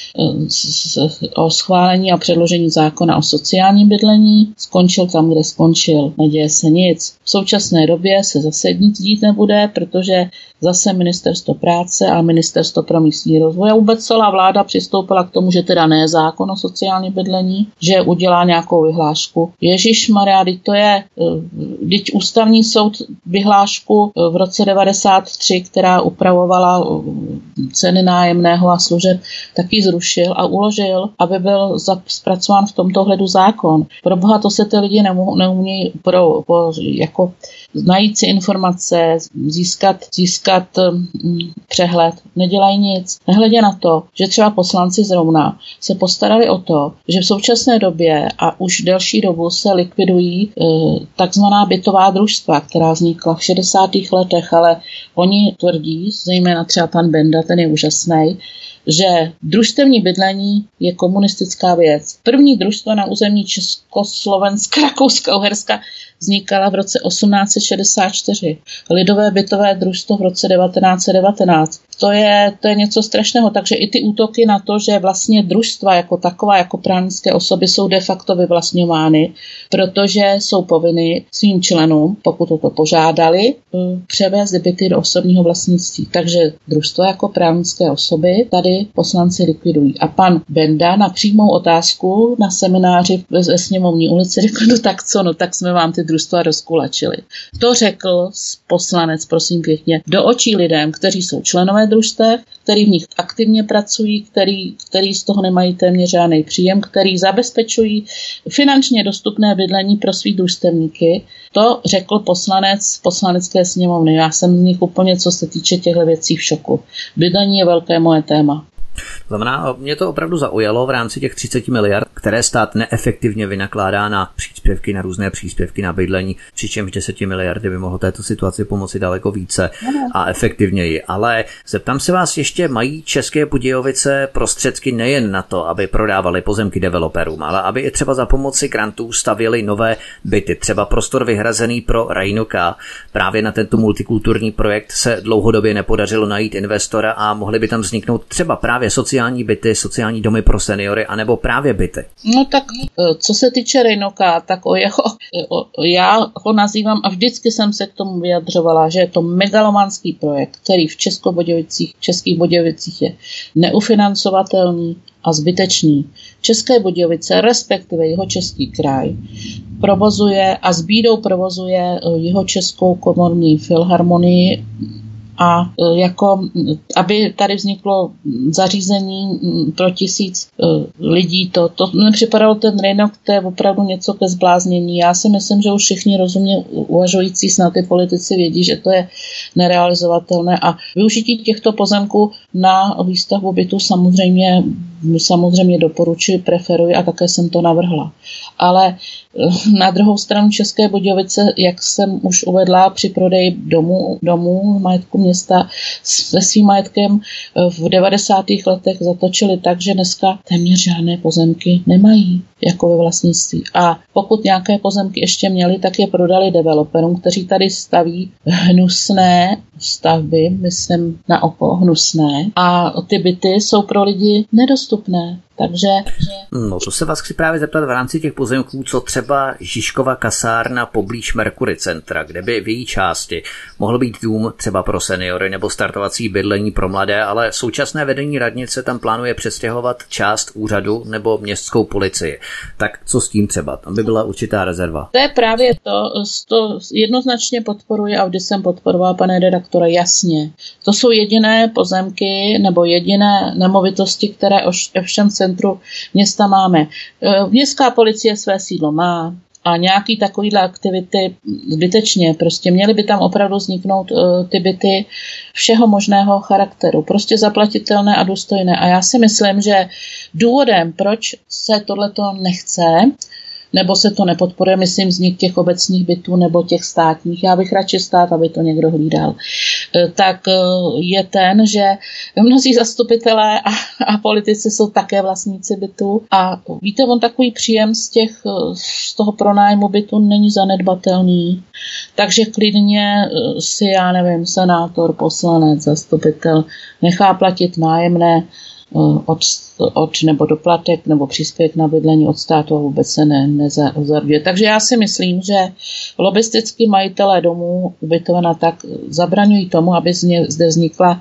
o schválení a předložení zákona o sociálním bydlení. Skončil tam, kde skončil. Neděje se nic. V současné době se zase nic dít nebude, protože zase Ministerstvo práce a Ministerstvo pro místní rozvoj a vůbec celá vláda přistoupila k tomu, že teda ne zákon o sociálním bydlení, že udělá nějakou vyhlášku. Ježišmarja, to je, když ústavní soud vyhlášku v roce 93, která upravovala ceny nájemného a služeb, taky zrušil a uložil, aby byl zpracován v tomto ohledu zákon. Pro boha to se ty lidi neumějí jako najít si informace, získat přehled, nedělají nic. Nehledě na to, že třeba poslanci zrovna se postarali o to, že v současné době a už delší dobu se likvidují takzvaná bytová družstva, která vznikla v 60. letech, ale oni tvrdí, zejména třeba pan Benda, ten je úžasný, že družstevní bydlení je komunistická věc. První družstva na území Československa, Rakouska, Uherska vznikala v roce 1864. Lidové bytové družstvo v roce 1919. To je něco strašného, takže i ty útoky na to, že vlastně družstva jako taková, jako právnické osoby jsou de facto vyvlastňovány, protože jsou povinny svým členům, pokud o to požádali, převést byty do osobního vlastnictví. Takže družstva jako právnické osoby tady poslanci likvidují. A pan Benda na přímou otázku na semináři ve Sněmovní ulici řekl, no tak co, no tak jsme vám ty družstva rozkulačili. To řekl poslanec, prosím pěkně, do očí lidem, kteří jsou členové družstev, který v nich aktivně pracují, který z toho nemají téměř žádný příjem, který zabezpečují finančně dostupné bydlení pro svý družstevníky. To řekl poslanec Poslanecké sněmovny. Já jsem z nich úplně, co se týče těchto věcí, v šoku. Bydlení je velké moje téma. Znamená, mě to opravdu zaujalo v rámci těch 30 miliard, které stát neefektivně vynakládá na příspěvky, na různé příspěvky na bydlení, přičemž 10 miliardy by mohlo této situaci pomoci daleko více a efektivněji. Ale zeptám se vás ještě, mají České Budějovice prostředky nejen na to, aby prodávali pozemky developerům, ale aby i třeba za pomoci grantů stavěli nové byty, třeba prostor vyhrazený pro Rajnoka. Právě na tento multikulturní projekt se dlouhodobě nepodařilo najít investora a mohly by tam vzniknout třeba právě sociální byty, sociální domy pro seniory, anebo právě byty. No tak, co se týče Rejnoka, tak já ho nazývám a vždycky jsem se k tomu vyjadřovala, že je to megalomanský projekt, který v Českých Budějovicích je neufinancovatelný a zbytečný. České Budějovice, respektive Jihočeský kraj, provozuje a s bídou provozuje Jihočeskou komorní filharmonii, a jako, aby tady vzniklo zařízení pro 1000 lidí, to nepřipadalo ten Rejnok, to je opravdu něco ke zbláznění. Já si myslím, že už všichni rozumně uvažující snad ty politici vědí, že to je nerealizovatelné a využití těchto pozemků na výstavbu bytu samozřejmě doporučuji, preferuji a také jsem to navrhla. Ale na druhou stranu České Budějovice, jak jsem už uvedla, při prodeji domů majetku města se svým majetkem v 90. letech zatočili tak, že dneska téměř žádné pozemky nemají jako ve vlastnictví. A pokud nějaké pozemky ještě měli, tak je prodali developerům, kteří tady staví hnusné stavby, myslím na oko hnusné, a ty byty jsou pro lidi nedostupné. Takže... No, to se vás chci právě zeptat v rámci těch pozemků, co třeba Žižkova kasárna poblíž Mercury centra, kde by v její části mohl být dům třeba pro seniory nebo startovací bydlení pro mladé, ale současné vedení radnice tam plánuje přestěhovat část úřadu nebo městskou policii. Tak co s tím třeba? Tam by byla určitá rezerva. To je právě to jednoznačně podporuje a vždy jsem podporovala, pane redaktore, jasně. To jsou jediné pozemky nebo jediné nemovitosti, které ovšem centru města máme. Městská policie své sídlo má a nějaký takovýhle aktivity zbytečně. Prostě měly by tam opravdu vzniknout ty byty všeho možného charakteru. Prostě zaplatitelné a důstojné. A já si myslím, že důvodem, proč se tohleto nechce, nebo se to nepodporuje, myslím, vznik těch obecních bytů nebo těch státních, já bych radši stát, aby to někdo hlídal, tak je ten, že mnozí zastupitelé a politici jsou také vlastníci bytů a víte, on takový příjem z toho pronájmu bytu není zanedbatelný, takže klidně si, já nevím, senátor, poslanec, zastupitel nechá platit nájemné od nebo doplatek nebo příspěvek na bydlení od státu a vůbec se nezarvě. Takže já si myslím, že lobistický majitelé domů ubytovaná tak zabraňují tomu, aby zde vznikla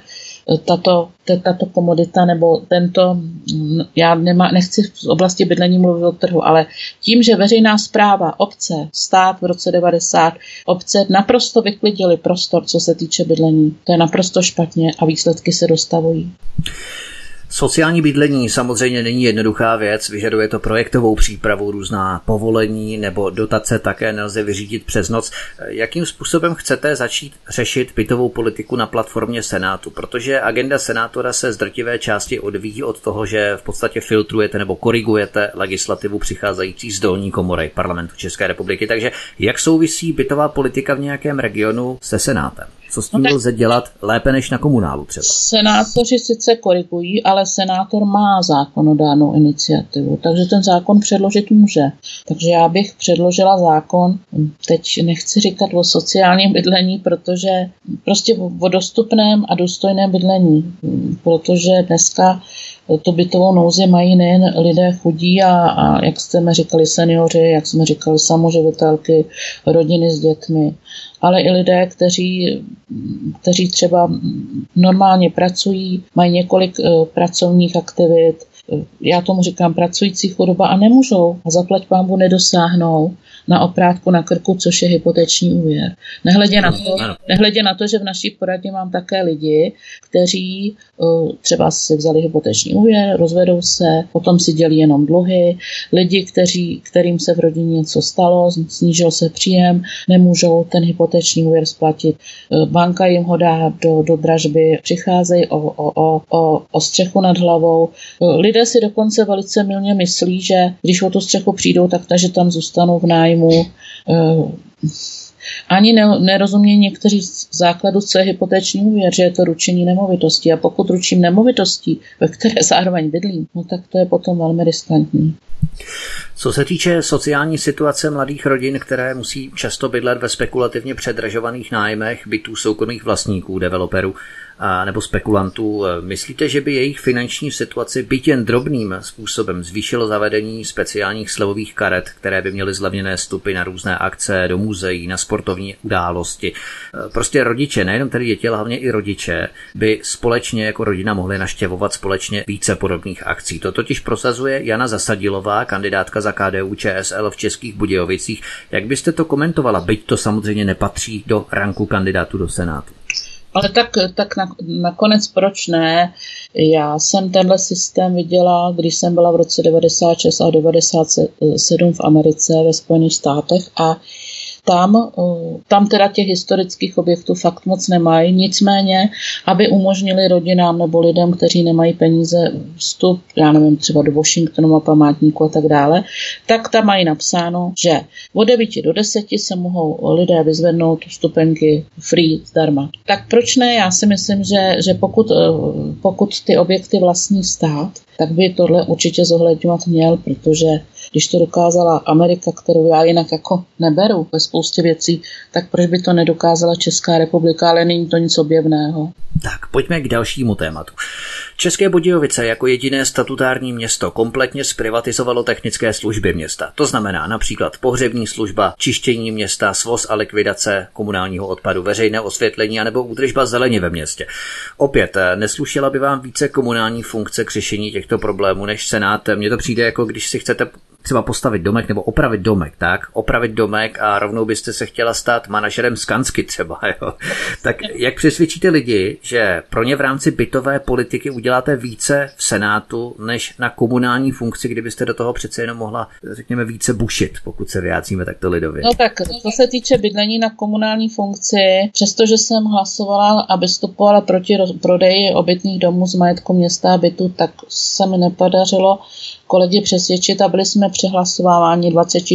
tato komodita nebo tento, já nechci v oblasti bydlení mluvit o trhu, ale tím, že veřejná správa, obce, stát v roce 90, obce naprosto vyklidili prostor, co se týče bydlení. To je naprosto špatně a výsledky se dostavují. Sociální bydlení samozřejmě není jednoduchá věc, vyžaduje to projektovou přípravu, různá povolení nebo dotace také nelze vyřídit přes noc. Jakým způsobem chcete začít řešit bytovou politiku na platformě Senátu? Protože agenda senátora se z drtivé části odvíjí od toho, že v podstatě filtrujete nebo korigujete legislativu přicházející z dolní komory Parlamentu České republiky. Takže jak souvisí bytová politika v nějakém regionu se Senátem? Co s tím lze dělat lépe než na komunálu třeba? Senátoři sice korigují, ale senátor má zákonodárnou iniciativu, takže ten zákon předložit může. Takže já bych předložila zákon, teď nechci říkat o sociálním bydlení, protože prostě o dostupném a důstojném bydlení, protože dneska tu bytovou nouzi mají nejen lidé chudí a jak jsme říkali seniori, jak jsme říkali samoživitelky, rodiny s dětmi, ale i lidé, kteří třeba normálně pracují, mají několik pracovních aktivit, já tomu říkám pracující chudoba a nemůžou a zaplať pánbu nedosáhnou na oprátku na krku, což je hypoteční úvěr. Nehledě na to, že v naší poradně mám také lidi, kteří třeba si vzali hypoteční úvěr, rozvedou se, potom si dělí jenom dluhy. Lidi, kterým se v rodině něco stalo, snížil se příjem, nemůžou ten hypoteční úvěr splatit. Banka jim ho dá do dražby, přicházejí o střechu nad hlavou. Lidé si dokonce velice mylně myslí, že když o tu střechu přijdou, takže tam zůstanou v nájmu. Ani nerozumějí někteří z základu, co je hypoteční úvěr, že je to ručení nemovitostí. A pokud ručím nemovitostí, ve které zároveň bydlím, no tak to je potom velmi riskantní. Co se týče sociální situace mladých rodin, které musí často bydlet ve spekulativně předražovaných nájmech bytů soukromých vlastníků, developerů nebo spekulantů, myslíte, že by jejich finanční situaci byť jen drobným způsobem zvýšilo zavedení speciálních slevových karet, které by měly zlevněné vstupy na různé akce, do muzeí, na sportovní události? Prostě rodiče, nejenom tedy děti, ale hlavně i rodiče, by společně jako rodina mohli navštěvovat společně více podobných akcí. To totiž prosazuje Jana Zasadilová, kandidátka za KDU-ČSL v Českých Budějovicích. Jak byste to komentovala, byť to samozřejmě nepatří do ranku kandidátů do Senátu? Ale tak nakonec proč ne? Já jsem tenhle systém viděla, když jsem byla v roce 96 a 97 v Americe, ve Spojených státech a tam teda těch historických objektů fakt moc nemají, nicméně, aby umožnili rodinám nebo lidem, kteří nemají peníze vstup, já nevím, třeba do Washingtonu a památníku a tak dále, tak tam mají napsáno, že od 9 do 10 se mohou lidé vyzvednout vstupenky free, zdarma. Tak proč ne? Já si myslím, že pokud ty objekty vlastní stát, tak by tohle určitě zohledňovat měl, protože když to dokázala Amerika, kterou já jinak jako neberu ve spoustě věcí, tak proč by to nedokázala Česká republika, ale není to nic objevného. Tak, pojďme k dalšímu tématu. České Budějovice jako jediné statutární město kompletně zprivatizovalo technické služby města. To znamená například pohřební služba, čištění města, svoz a likvidace komunálního odpadu, veřejné osvětlení anebo údržba zeleně ve městě. Opět, neslušela by vám více komunální funkce k řešení těchto problémů než Senát? Mně to přijde jako když si chcete třeba postavit domek nebo opravit domek, tak? Opravit domek a rovnou byste se chtěla stát manažerem Skansky třeba, jo? Tak jak přesvědčíte lidi, že pro ně v rámci bytové politiky uděláte více v Senátu než na komunální funkci, kdybyste do toho přece jenom mohla, řekněme, více bušit, pokud se vyjádříme takto lidově? No tak, co se týče bydlení na komunální funkci, přestože jsem hlasovala a vystupovala proti prodeji obytných domů z majetku města a bytu, tak se mi nepodařilo kolegy přesvědčit a byli jsme přehlasováváni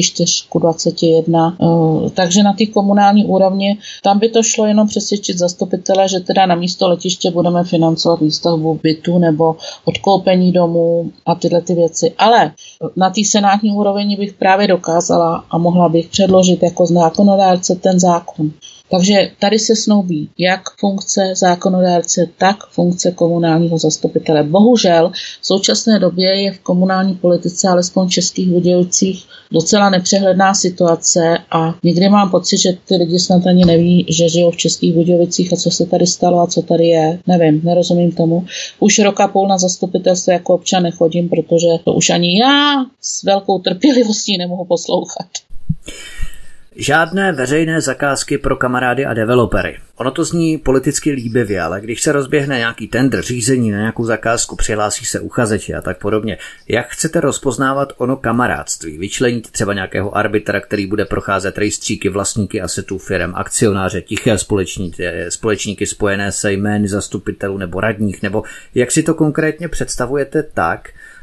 24:21. Takže na té komunální úrovni, tam by to šlo jenom přesvědčit zastupitele, že teda na místo letiště budeme financovat výstavbu bytu nebo odkoupení domů a tyhle ty věci. Ale na té senátní úrovni bych právě dokázala a mohla bych předložit jako zákonodárce ten zákon. Takže tady se snoubí jak funkce zákonodárce, tak funkce komunálního zastupitele. Bohužel v současné době je v komunální politice, alespoň v Českých Budějovicích, docela nepřehledná situace a někdy mám pocit, že ty lidi snad ani neví, že žijou v Českých Budějovicích a co se tady stalo a co tady je. Nevím, nerozumím tomu. Už rok a půl na zastupitelstvo jako občan nechodím, protože to už ani já s velkou trpělivostí nemohu poslouchat. Žádné veřejné zakázky pro kamarády a developery. Ono to zní politicky líbivě, ale když se rozběhne nějaký tendr, řízení na nějakou zakázku, přihlásí se uchazeči a tak podobně, jak chcete rozpoznávat ono kamarádství? Vyčleníte třeba nějakého arbitra, který bude procházet rejstříky, vlastníky asetů firem, akcionáře, tiché společníky spojené se jmény zastupitelů nebo radních, nebo jak si to konkrétně představujete tak,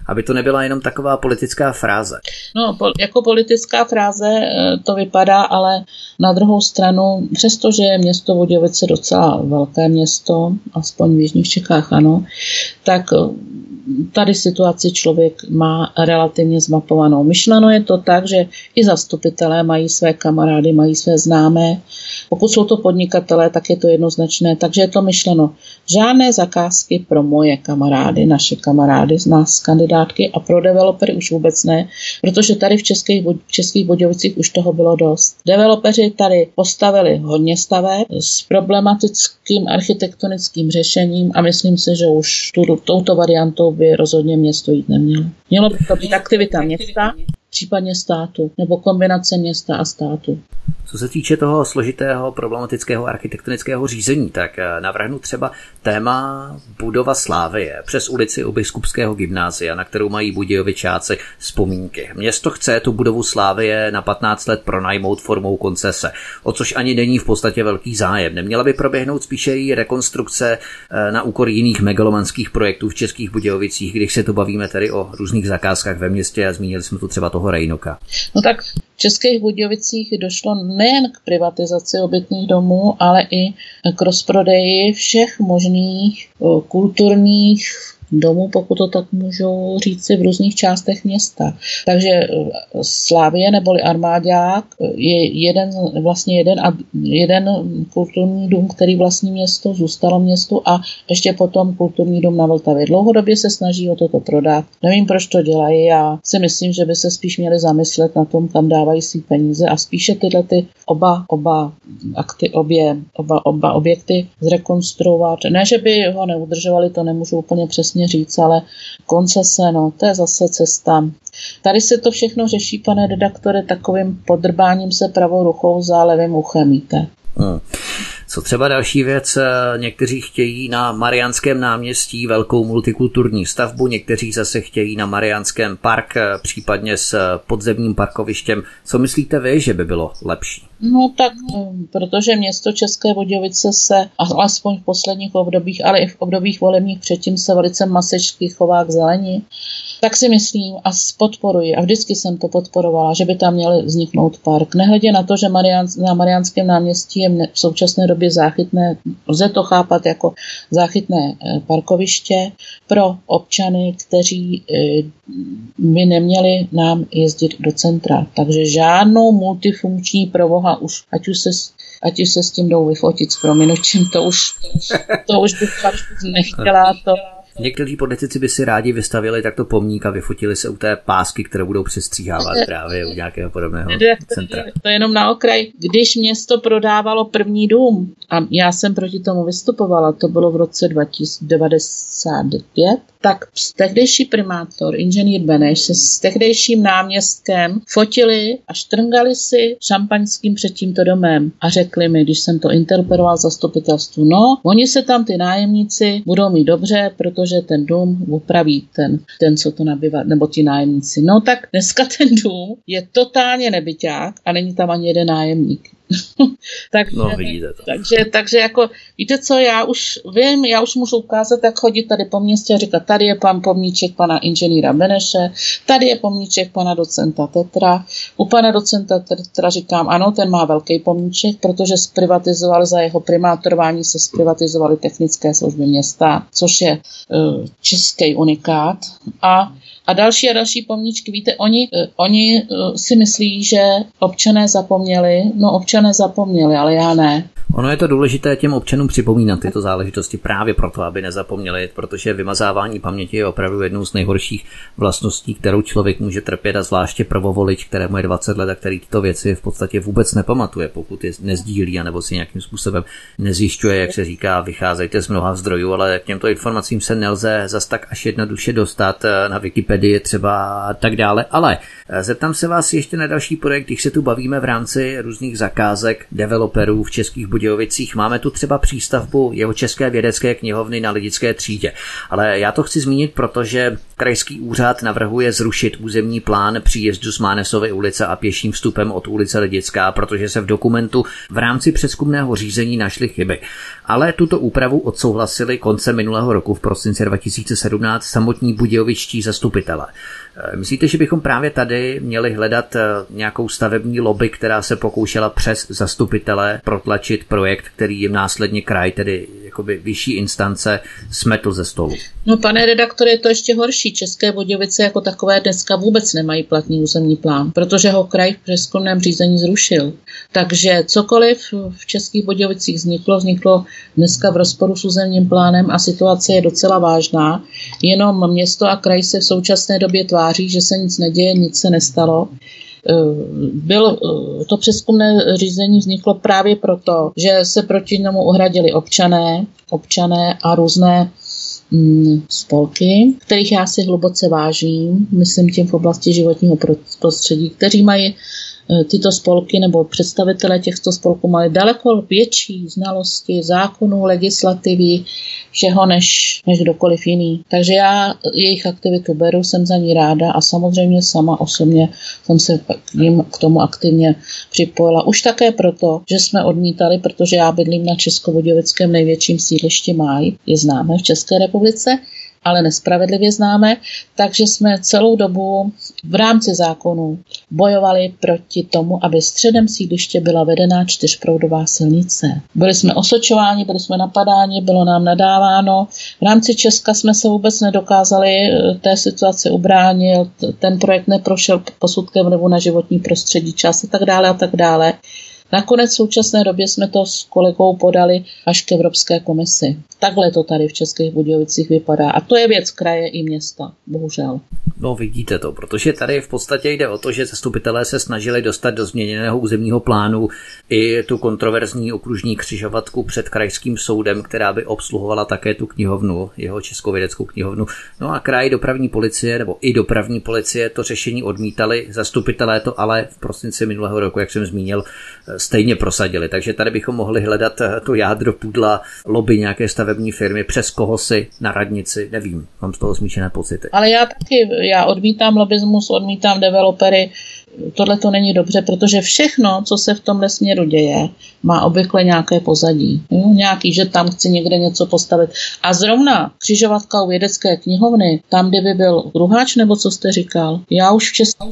aby to nebyla jenom taková politická fráze. No, jako politická fráze to vypadá, ale na druhou stranu, přestože je město Budějovice docela velké město, aspoň v jižních Čechách, ano, tak tady situaci člověk má relativně zmapovanou. Myšleno je to tak, že i zastupitelé mají své kamarády, mají své známé. Pokud jsou to podnikatelé, tak je to jednoznačné. Takže je to myšleno. Žádné zakázky pro moje kamarády, naše kamarády, z nás kandidátky a pro developery už vůbec ne, protože tady v Českých Budějovicích už toho bylo dost. Developeři tady postavili hodně staveb s problematickým architektonickým řešením a myslím si, že už touto variantou by rozhodně město jít nemělo. Mělo by to být aktivita města, případně státu, nebo kombinace města a státu. Co se týče toho složitého problematického architektonického řízení, tak navrhnu třeba téma budova Slávie přes ulici u Biskupského gymnázia, na kterou mají Budějovičáci vzpomínky. Město chce tu budovu Slávie na 15 let pronajmout formou koncese, o což ani není v podstatě velký zájem. Neměla by proběhnout spíše její rekonstrukce na úkor jiných megalomanských projektů v Českých Budějovicích, když se tu bavíme tedy o různých zakázkách ve městě a zmínili jsme tu třeba toho Rejnoka. No tak v Českých Budějovicích došlo nejen k privatizaci obytných domů, ale i k rozprodeji všech možných kulturních domů, pokud to tak můžu říci, v různých částech města. Takže Slávie neboli Armáďák je jeden kulturní dům, který vlastní město, zůstalo městu a ještě potom kulturní dům na Vltavě. Dlouhodobě se snaží o toto prodat. Nevím, proč to dělají. Já si myslím, že by se spíš měli zamyslet na tom, kam dávají svý peníze a spíše tyhle ty oba objekty zrekonstruovat. Ne, že by ho neudržovali, to nemůžu úplně přesně říct, ale koncese, no, to je zase cesta. Tady se to všechno řeší, pane redaktore, takovým podrbáním se pravou rukou za levým uchem, víte. Co třeba další věc, někteří chtějí na Mariánském náměstí velkou multikulturní stavbu, někteří zase chtějí na Mariánském park, případně s podzemním parkovištěm. Co myslíte vy, že by bylo lepší? No tak, protože město České Budějovice se, alespoň v posledních obdobích, ale i v obdobích volebních předtím se velice masičky chová k zelení, tak si myslím a podporuji, a vždycky jsem to podporovala, že by tam měl vzniknout park. Nehledě na to, že na Mariánském náměstí je v současné době záchytné, lze to chápat jako záchytné parkoviště pro občany, kteří by neměli nám jezdit do centra. Takže žádnou multifunkční provoha už, ať už se s tím jdou vyfotit s prominutím, to už bych fakt nechtěla to. Někteří politici by si rádi vystavili takto pomník a vyfotili se u té pásky, které budou přestříhávat právě u nějakého podobného centra. To je jenom na okraj. Když město prodávalo první dům, a já jsem proti tomu vystupovala, to bylo v roce 1995, tak tehdejší primátor, inženýr Beneš, se s tehdejším náměstkem fotili a štrngali si šampaňským před tímto domem a řekli mi, když jsem to interpeloval zastupitelstvu, no, oni se tam ty nájemníci budou mít dobře, protože ten dům opraví ten, co to nabývá, nebo ti nájemníci. No tak dneska ten dům je totálně nebyťák a není tam ani jeden nájemník. takže jako, víte co, já už můžu ukázat, jak chodit tady po městě a říkat, tady je pan pomníček pana inženýra Beneše, tady je pomníček pana docenta Tetra. U pana docenta Tetra říkám, ano, ten má velký pomníček, protože zprivatizoval za jeho primátorování se zprivatizovaly technické služby města, což je český unikát. A další pomníčky, víte, oni si myslí, že občané zapomněli, ale já ne. Ono je to důležité těm občanům připomínat tyto záležitosti právě proto, aby nezapomněli, protože vymazávání paměti je opravdu jednou z nejhorších vlastností, kterou člověk může trpět, a zvláště prvovolič, kterému je 20 let a který tyto věci v podstatě vůbec nepamatuje, pokud je nezdílí anebo si nějakým způsobem nezjišťuje, jak se říká, vycházejte z mnoha zdrojů, ale k těmto informacím se nelze zas tak až jednoduše dostat na Wikipedii třeba a tak dále. Ale zeptám se vás ještě na další projekt, když se tu bavíme v rámci různých zakázek developerů v Českých Budějovicích. Máme tu třeba přístavbu Jihočeské vědecké knihovny na Lidické třídě. Ale já to chci zmínit, protože krajský úřad navrhuje zrušit územní plán příjezdu z Mánesovy ulice a pěším vstupem od ulice Lidická, protože se v dokumentu v rámci přezkumného řízení našly chyby. Ale tuto úpravu odsouhlasili koncem minulého roku v prosinci 2017 samotní budějovičtí zastupitelé. Myslíte, že bychom právě tady měli hledat nějakou stavební lobby, která se pokoušela přes zastupitele protlačit projekt, který jim následně kraj, tedy jakoby vyšší instance, smetl ze stolu? No, pane redaktore, je to ještě horší. České Budějovice jako takové dneska vůbec nemají platný územní plán, protože ho kraj v přezkumném řízení zrušil. Takže cokoliv v Českých Budějovicích vzniklo dneska v rozporu s územním plánem a situace je docela vážná. Jenom město a kraj se v současné době tváří, že se nic neděje, nic se nestalo. To přezkumné řízení vzniklo právě proto, že se proti němu ohradili občané a různé spolky, kterých já si hluboce vážím, myslím tím v oblasti životního prostředí, kteří mají tyto spolky nebo představitelé těchto spolků mají daleko větší znalosti zákonů, legislativy, všeho než kdokoliv jiný. Takže já jejich aktivitu beru, jsem za ní ráda a samozřejmě sama osobně jsem se k tomu aktivně připojila. Už také proto, že jsme odmítali, protože já bydlím na Českobudějovickém největším sídlišti Máj, je známé v České republice, ale nespravedlivě známe, takže jsme celou dobu v rámci zákonu bojovali proti tomu, aby středem sídliště byla vedená 4proudová silnice. Byli jsme osočováni, byli jsme napadáni, bylo nám nadáváno. V rámci Česka jsme se vůbec nedokázali té situaci ubránit, ten projekt neprošel posudkem vlivu na životní prostředí, čas a tak dále a tak dále. Nakonec v současné době jsme to s kolegou podali až k Evropské komisi. Takhle to tady v Českých Budějovicích vypadá. A to je věc kraje i města, bohužel. No vidíte to, protože tady v podstatě jde o to, že zastupitelé se snažili dostat do změněného územního plánu i tu kontroverzní okružní křižovatku před krajským soudem, která by obsluhovala také tu knihovnu, jeho Českou vědeckou knihovnu. No a kraj, dopravní policie nebo i dopravní policie to řešení odmítali, zastupitelé to ale v prosinci minulého roku, jak jsem zmínil, stejně prosadili. Takže tady bychom mohli hledat to jádro pudla, lobby nějaké stavební firmy, přes koho si na radnici, nevím, mám z toho smíšené pocity. Ale já odmítám lobismus, odmítám developery, tohle to není dobře, protože všechno, co se v tomhle směru děje, má obvykle nějaké pozadí. Nějaký, že tam chci někde něco postavit. A zrovna křižovatka u vědecké knihovny, tam, kde by byl Kruháč, nebo co jste říkal? Já už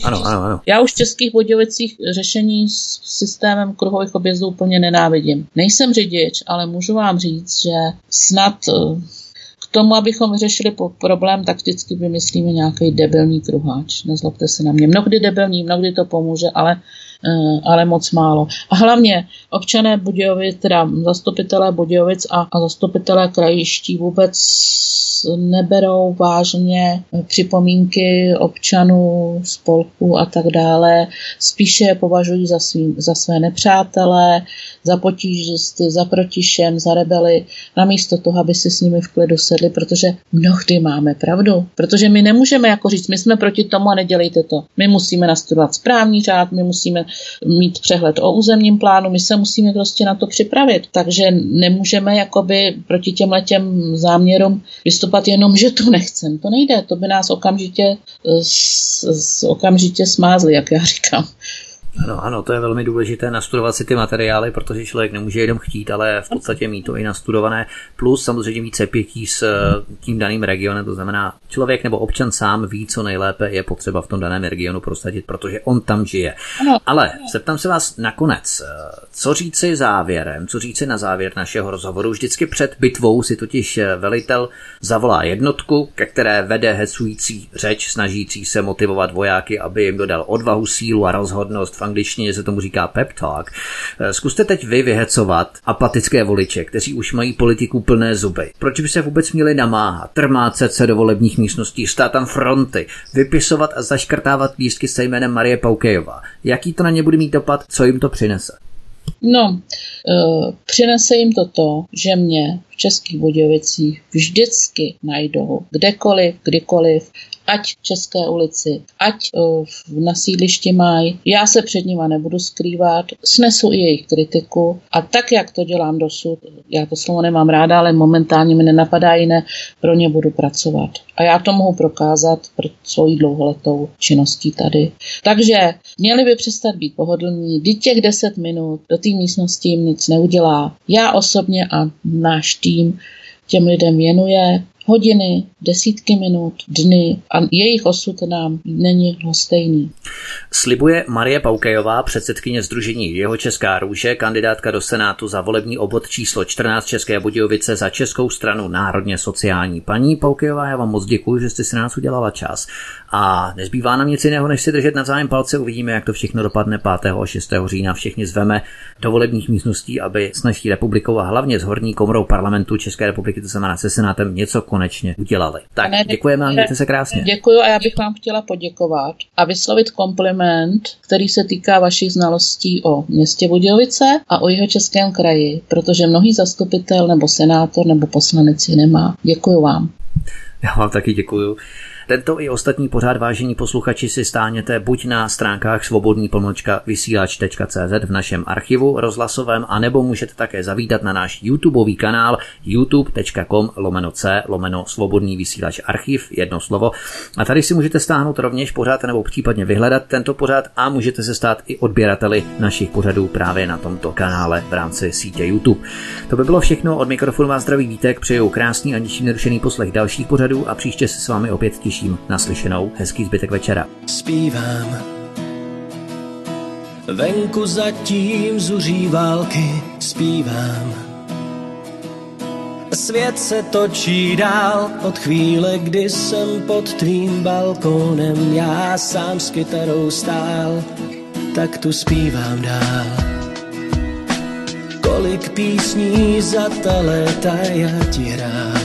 v Českých Budějovicích řešení s systémem kruhových objezdů úplně nenávidím. Nejsem řidič, ale můžu vám říct, že snad k tomu, abychom vyřešili problém, tak vždycky vymyslíme nějaký debilní kruháč. Nezlobte se na mě. Mnohdy debilní, mnohdy to pomůže, ale moc málo. A hlavně občané Budějovic, teda zastupitelé Budějovic a zastupitelé krajiští vůbec neberou vážně připomínky občanů, spolků a tak dále. Spíše je považují za své nepřátele, za potížisty, za protišem, za rebely, namísto toho, aby si s nimi v klidu sedli, protože mnohdy máme pravdu. Protože my nemůžeme jako říct, my jsme proti tomu a nedělejte to. My musíme nastudovat správní řád, my musíme mít přehled o územním plánu, my se musíme prostě na to připravit. Takže nemůžeme jakoby proti těmhletěm záměrům vystupovat jenom, že to nechcem. To nejde, to by nás okamžitě smázli, jak já říkám. Ano, to je velmi důležité nastudovat si ty materiály, protože člověk nemůže jenom chtít, ale v podstatě mít to i nastudované, plus samozřejmě více pětí s tím daným regionem, to znamená člověk nebo občan sám ví, co nejlépe je potřeba v tom daném regionu prosadit, protože on tam žije. Ano. Ale zeptám se vás nakonec, co říci závěrem, co říci na závěr našeho rozhovoru. Vždycky před bitvou si totiž velitel zavolá jednotku, ke které vede hecující řeč, snažící se motivovat vojáky, aby jim dodal odvahu, sílu a rozhodnost. V angličtině se tomu říká pep talk. Zkuste teď vy vyhecovat apatické voliče, kteří už mají politiku plné zuby. Proč by se vůbec měli namáhat, trmácet se do volebních místností, stát tam fronty, vypisovat a zaškrtávat lístky se jménem Marie Paukejová? Jaký to na ně bude mít dopad, co jim to přinese? No, přinese jim to, že mě v Českých Budějovicích vždycky najdou kdekoliv, kdykoliv ať v České ulici, ať na sídlišti mají. Já se před nima nebudu skrývat, snesu i jejich kritiku a tak, jak to dělám dosud, já to slovo nemám ráda, ale momentálně mi nenapadá jiné, pro ně budu pracovat. A já to mohu prokázat svojí dlouholetou činností tady. Takže měli by přestat být pohodlní. Těch 10 minut do té místnosti jim nic neudělá. Já osobně a náš tým těm lidem věnuje hodiny, desítky minut, dny a jejich osud nám není lhostejný. Slibuje Marie Paukejová, předsedkyně sdružení Jihočeská růže, kandidátka do Senátu za volební obvod číslo 14 České Budějovice za Českou stranu národně sociální. Paní Paukejová, já vám moc děkuji, že jste si nás udělala čas. A nezbývá nám nic jiného, než si držet navzájem palce. Uvidíme, jak to všechno dopadne 5. a 6. října. Všechny zveme do volebních místností, aby s naší republikou a hlavně s horní komorou parlamentu České republiky, to znamená se Senátem, něco konečně udělali. Tak děkujeme a mějte se krásně. Děkuji a já bych vám chtěla poděkovat a vyslovit kompliment, který se týká vašich znalostí o městě Budějovice a o Jihočeském kraji, protože mnohý zastupitel nebo senátor nebo poslanec ji nemá. Děkuji vám. Já vám taky děkuju. Tento i ostatní pořád, vážení posluchači, si stáhněte buď na stránkách svobodný-vysílač.cz v našem archivu rozhlasovém, anebo můžete také zavítat na náš YouTubeový kanál youtube.com/c/svobodný vysílač archiv, jedno slovo. A tady si můžete stáhnout rovněž pořád nebo případně vyhledat tento pořád a můžete se stát i odběrateli našich pořadů právě na tomto kanále v rámci sítě YouTube. To by bylo všechno, od mikrofonu vás zdraví Vítek, přeju krásný a ničím nerušený poslech dalších pořadů a příště se s vámi opět těším. Naslyšenou, hezký zbytek večera. Zpívám, venku zatím zuří války, zpívám. Svět se točí dál od chvíle, kdy jsem pod tvým balkónem já sám s kytarou stál, tak tu zpívám dál. Kolik písní za ta léta já ti hrál.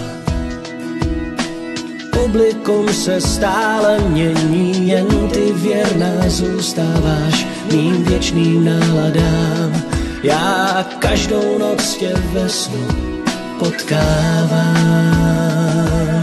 Publikum se stále mění, jen ty věrná zůstáváš mým věčným náladám. Já každou noc tě ve snu potkávám.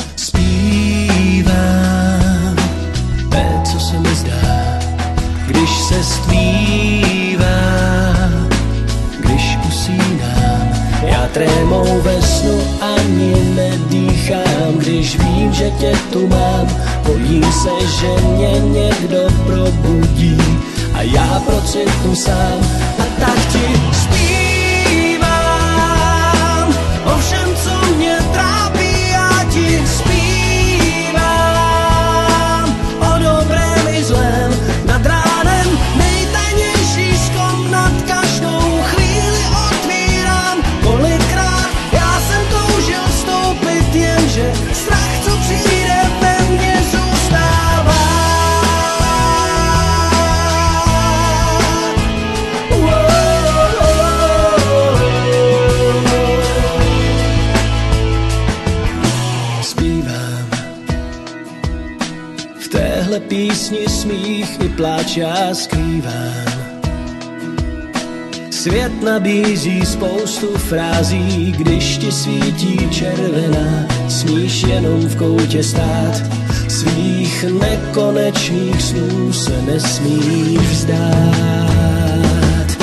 Zpívám, co se mi zdá, když se stvívá, když usínám. Já trémou ve snu ani nedýchám, když vím, že tě tu mám. Bojím se, že mě někdo probudí a já procitnu sám. A tak ti zpívám o všem, co mě trápí, já ti zpívám o dobrém i zlém, nad ránem nejtajnější sklon nad každou chvíli otvírám. Kolikrát já jsem toužil vstoupit, jenže strach, co přijde, ve mně zůstává. Zpívám v téhle písni smích i pláč já skrývám. Svět nabízí spoustu frází, když ti svítí červená, smíš jenom v koutě stát. Svých nekonečných snů se nesmíš vzdát.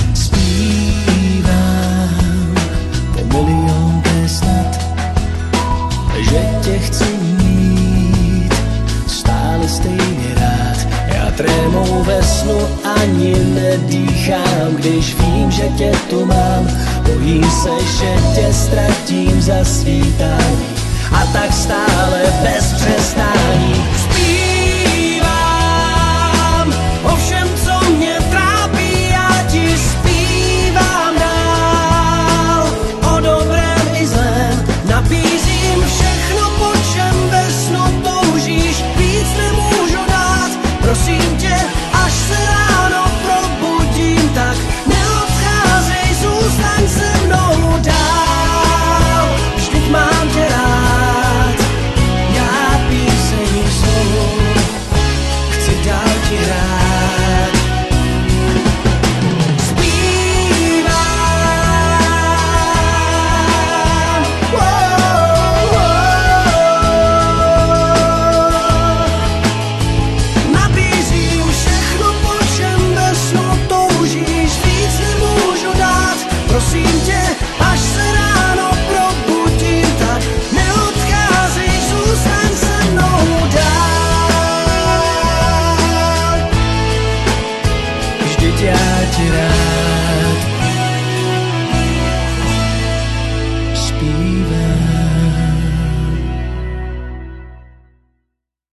Zpívám po milionté snad, že tě chci mít stále stejně rád. Já trémou ve snu ani nedýchám, když vím, že tě tu mám. Bojím se, že tě ztratím za svítání a tak stále bez přestání zpívám o všem, co mě trápí, já ti zpívám dál o dobrém i zlém. Nabízím všechno, po čem ve snu toužíš, víc nemůžu dát. Prosím tě, až se ráno probudím, tak neodcházej, zůstaň se mnou dál. Vždyť mám tě rád, já píseň svou já tě rád.